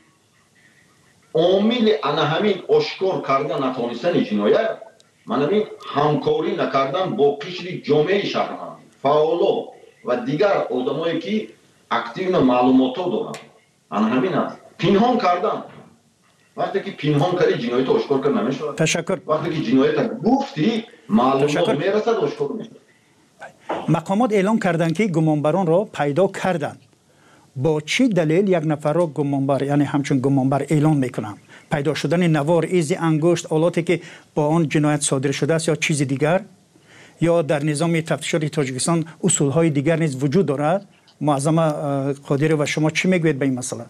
омили ана ҳамин ошкор карда натонистани ҷиноят, ман ҳамин ҳамкорӣ накардан бо қишри ҷомеаи шаҳрвандӣ, фаъоло ва дигар одамое ки активно маълумотҳо доранд. ана ҳамин аст. пинҳон кардан. вақте ки пинҳон карди, ҷиноятро ошкор карда намешавад. ташаккур. вақте ки ҷиноятро гуфти, маълумот мерасад, ошкор мешавад. мақомот эълон карданд ки гумонбаронро пайдо карданд. бо чӣ далел як нафарро гумонбар, яъне ҳамчун гумонбар эълон мекунанд? пайдо шудани навор, изи ангушт, олоте ки бо он ҷиноят содир шудааст ё чизи дигар, ё дар низоми тафтишоти Тоҷикистон усулҳои дигар низ вуҷуд дорад? Муаззама Қодирова, шумо чӣ мегӯед ба ин масъала?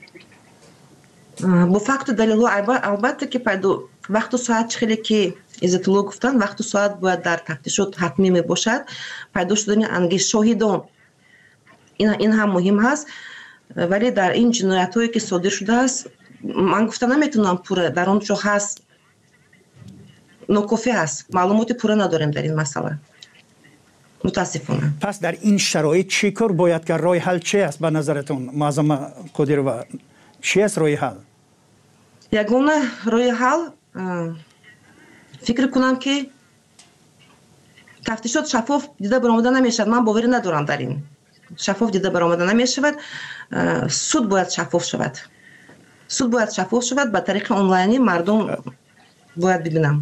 бо факту далелҳо албатта ки пайдо вақту соат хеле ки Иззатулло гуфтанд, вақту соат бояд дар тафтишот ҳатмӣ мебошад. пайдо шудани ангиз шоҳидон, ин ҳам муҳим ҳаст. вале дар ин ҷиноятҳое ки содир шудааст, ман гуфта наметавонам пурра, дар он ҷо ҳаст, нокофӣ ҳаст, маълумоти пурра надорем дар ин масъала, мутаассифона. пас дар ин шароит чӣ кор бояд кард? роҳи ҳал чи аст ба назаратон, Муаззама Қодирова? чи аст роҳи ҳал? ягона роҳи ҳал, фикр кунам ки тафтишот шаффоф дида баромада намешавад. ман боварӣ надорам дар ин. шаффоф дида баромада намешавад. суд бояд шаффоф шавад. суд бояд шаффоф шавад, ба тариқи онлайнӣ мардум бояд бибинам.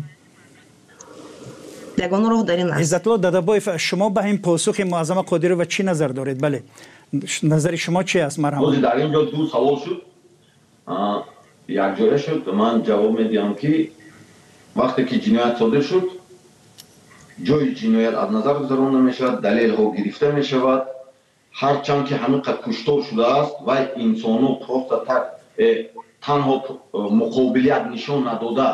ягона роҳ дар ин аст. Иззатло Дадабоев, шумо ба ин посухи Муаззама Қодирова чӣ назар доред? бале, назари шумо чи аст? марҳамат. дар ин ҷо ду савол шуд, якҷоя шуд. ман ҷавоб медиҳам ки вақте ки ҷиноят содир шуд, ҷои ҷиноят аз назар гузаронда мешавад, далелҳо гирифта мешавад. ҳарчанд ки ҳамин қад куштор шудааст, вай инсоно просто танҳо муқобилият нишон надода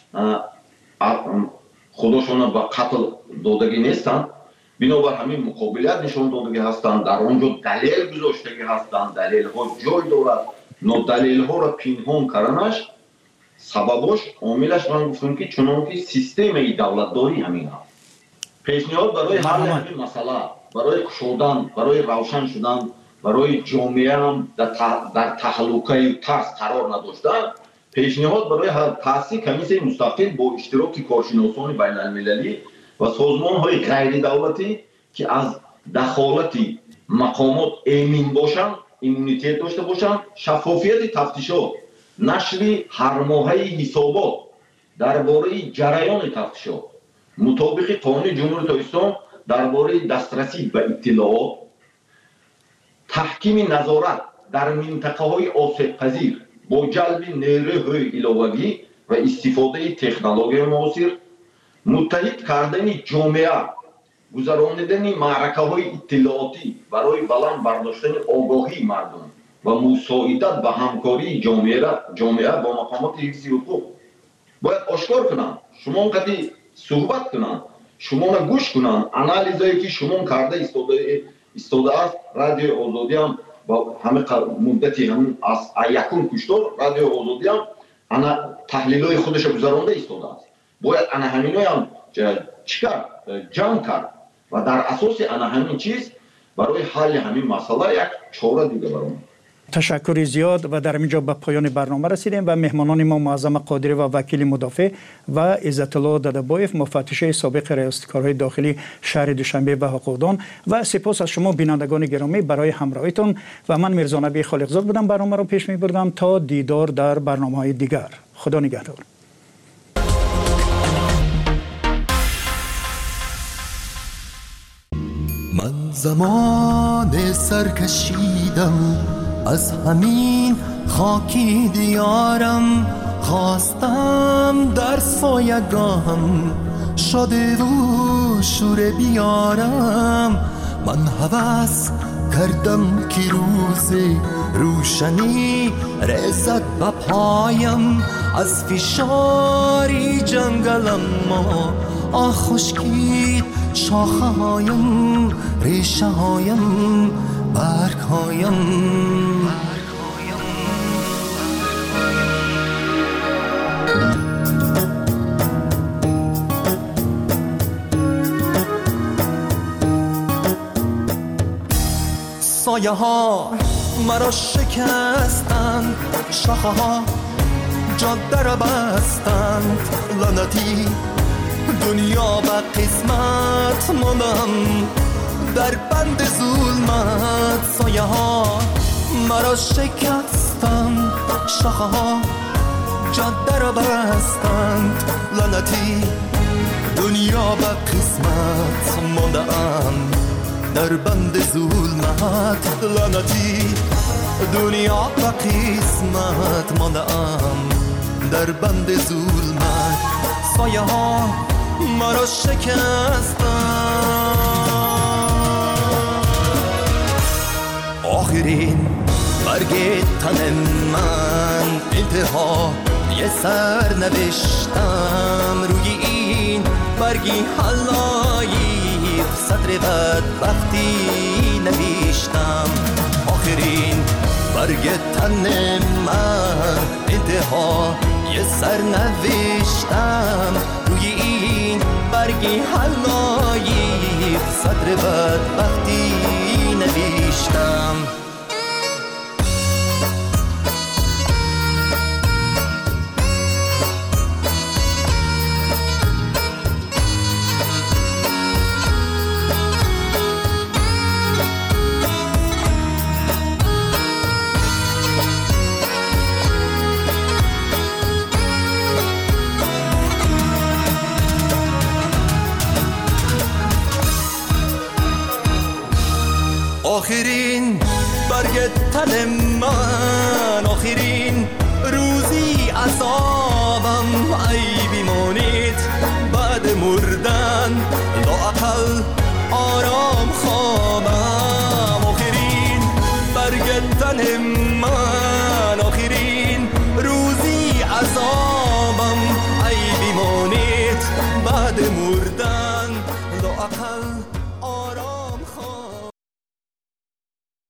худошона ба қатл додагӣ нестанд. бинобар ҳамин муқобилият нишон додагӣ ҳастанд, дар он ҷо далел гузоштагӣ ҳастанд, далелҳо ҷой дорад, но далелҳоро пинҳон карданаш сабабош, омилаш ман гуфтам ки чунон ки системаи давлатдорӣ ҳамин аст. пешниҳод барои ҳалли ҳамин масъала, барои кушодан, барои равшан шудан, барои ҷомеаам дар таҳлукаю тарс қарор надоштан, пешниҳод барои таъсис комиссияи мустақил бо иштироки коршиносони байналмилалӣ ва созмонҳои ғайридавлатӣ ки аз дахолати мақомот эмин бошанд, иммунитет дошта бошанд, шаффофияти тафтишот, нашри ҳармоҳаи ҳисобот дар бораи ҷараёни тафтишот, мутобиқи қонуни ҷумҳурии Тоҷикистон дар бораи дастрасӣ ба иттилоот, таҳкими назорат дар минтақаҳои осебпазир бо ҷалби нерӯҳои иловагӣ ва истифодаи технологияи муосир, муттаҳид кардани ҷомеа, гузарондани маъракаҳои иттилоотӣ барои баланд бардоштани огоҳии мардум ва мусоидат ба ҳамкории ҷомеа бо мақомоти ҳифзи ҳуқуқ бояд ошкор кунанд. шумо он қадри суҳбат кунанд شما گوش کنن انالیزایی که شما کرده استوده است رادیو آزادی هم با همه مدتی هم از یکم کشتار رادیو آزادی هم انا تحلیلای خودش گذرانده استوده است. باید انا همینای هم چیکار جمع کرد و در اساس انا همین چیز برای حل همین مسئله یک چاره دیگه برام. تشکر زیاد و در اینجا به پایان برنامه رسیدیم و مهمانان ما معظم قادری و وکیل مدافع و عزت الله ددبایف مفتش سابق ریاست کارهای داخلی شهر دوشنبه و حقوقدان و سپاس از شما بینندگان گرامی برای همراهیتون و من میرزا نبی خالقزاد بودم برنامه رو پیش میبردم تا دیدار در برنامه‌های دیگر. خدا نگهدار. من زمان سرکشیدم از همین خاکی دیارم خواستم در سایگاهم شده و شور بیارم من هوس کردم که روز روشنی رسد به پایم از فشاری جنگلم ما خشکید شاخه هایم ریشه هایم برگ هایم سایه ها مرا شکستند شاخه ها جاده را بستند لعنتی دنیا به قسمت ماندم در بند ظلمت سایه ها مرا شکستند شاخه ها جاده را بستند لعنتی دنیا به قسمت ماندم در بند ظلمت لعنتی دنیا به قسمت ماندم در بند ظلمت سایه ها مرا شکستند آخرین برگ تن من انتها یه سر نوشتم روی این برگی حلایی سطر بدبختی نوشتم آخرین برگ تن من انتها یه سر نوشتم روی این برگی حلایی سطر بدبختی نوشتم آخرین برگ تن من آخرین روزی عذابم ای بیمانید بعد مردن لااقل آرام خوابم آخرین برگ تن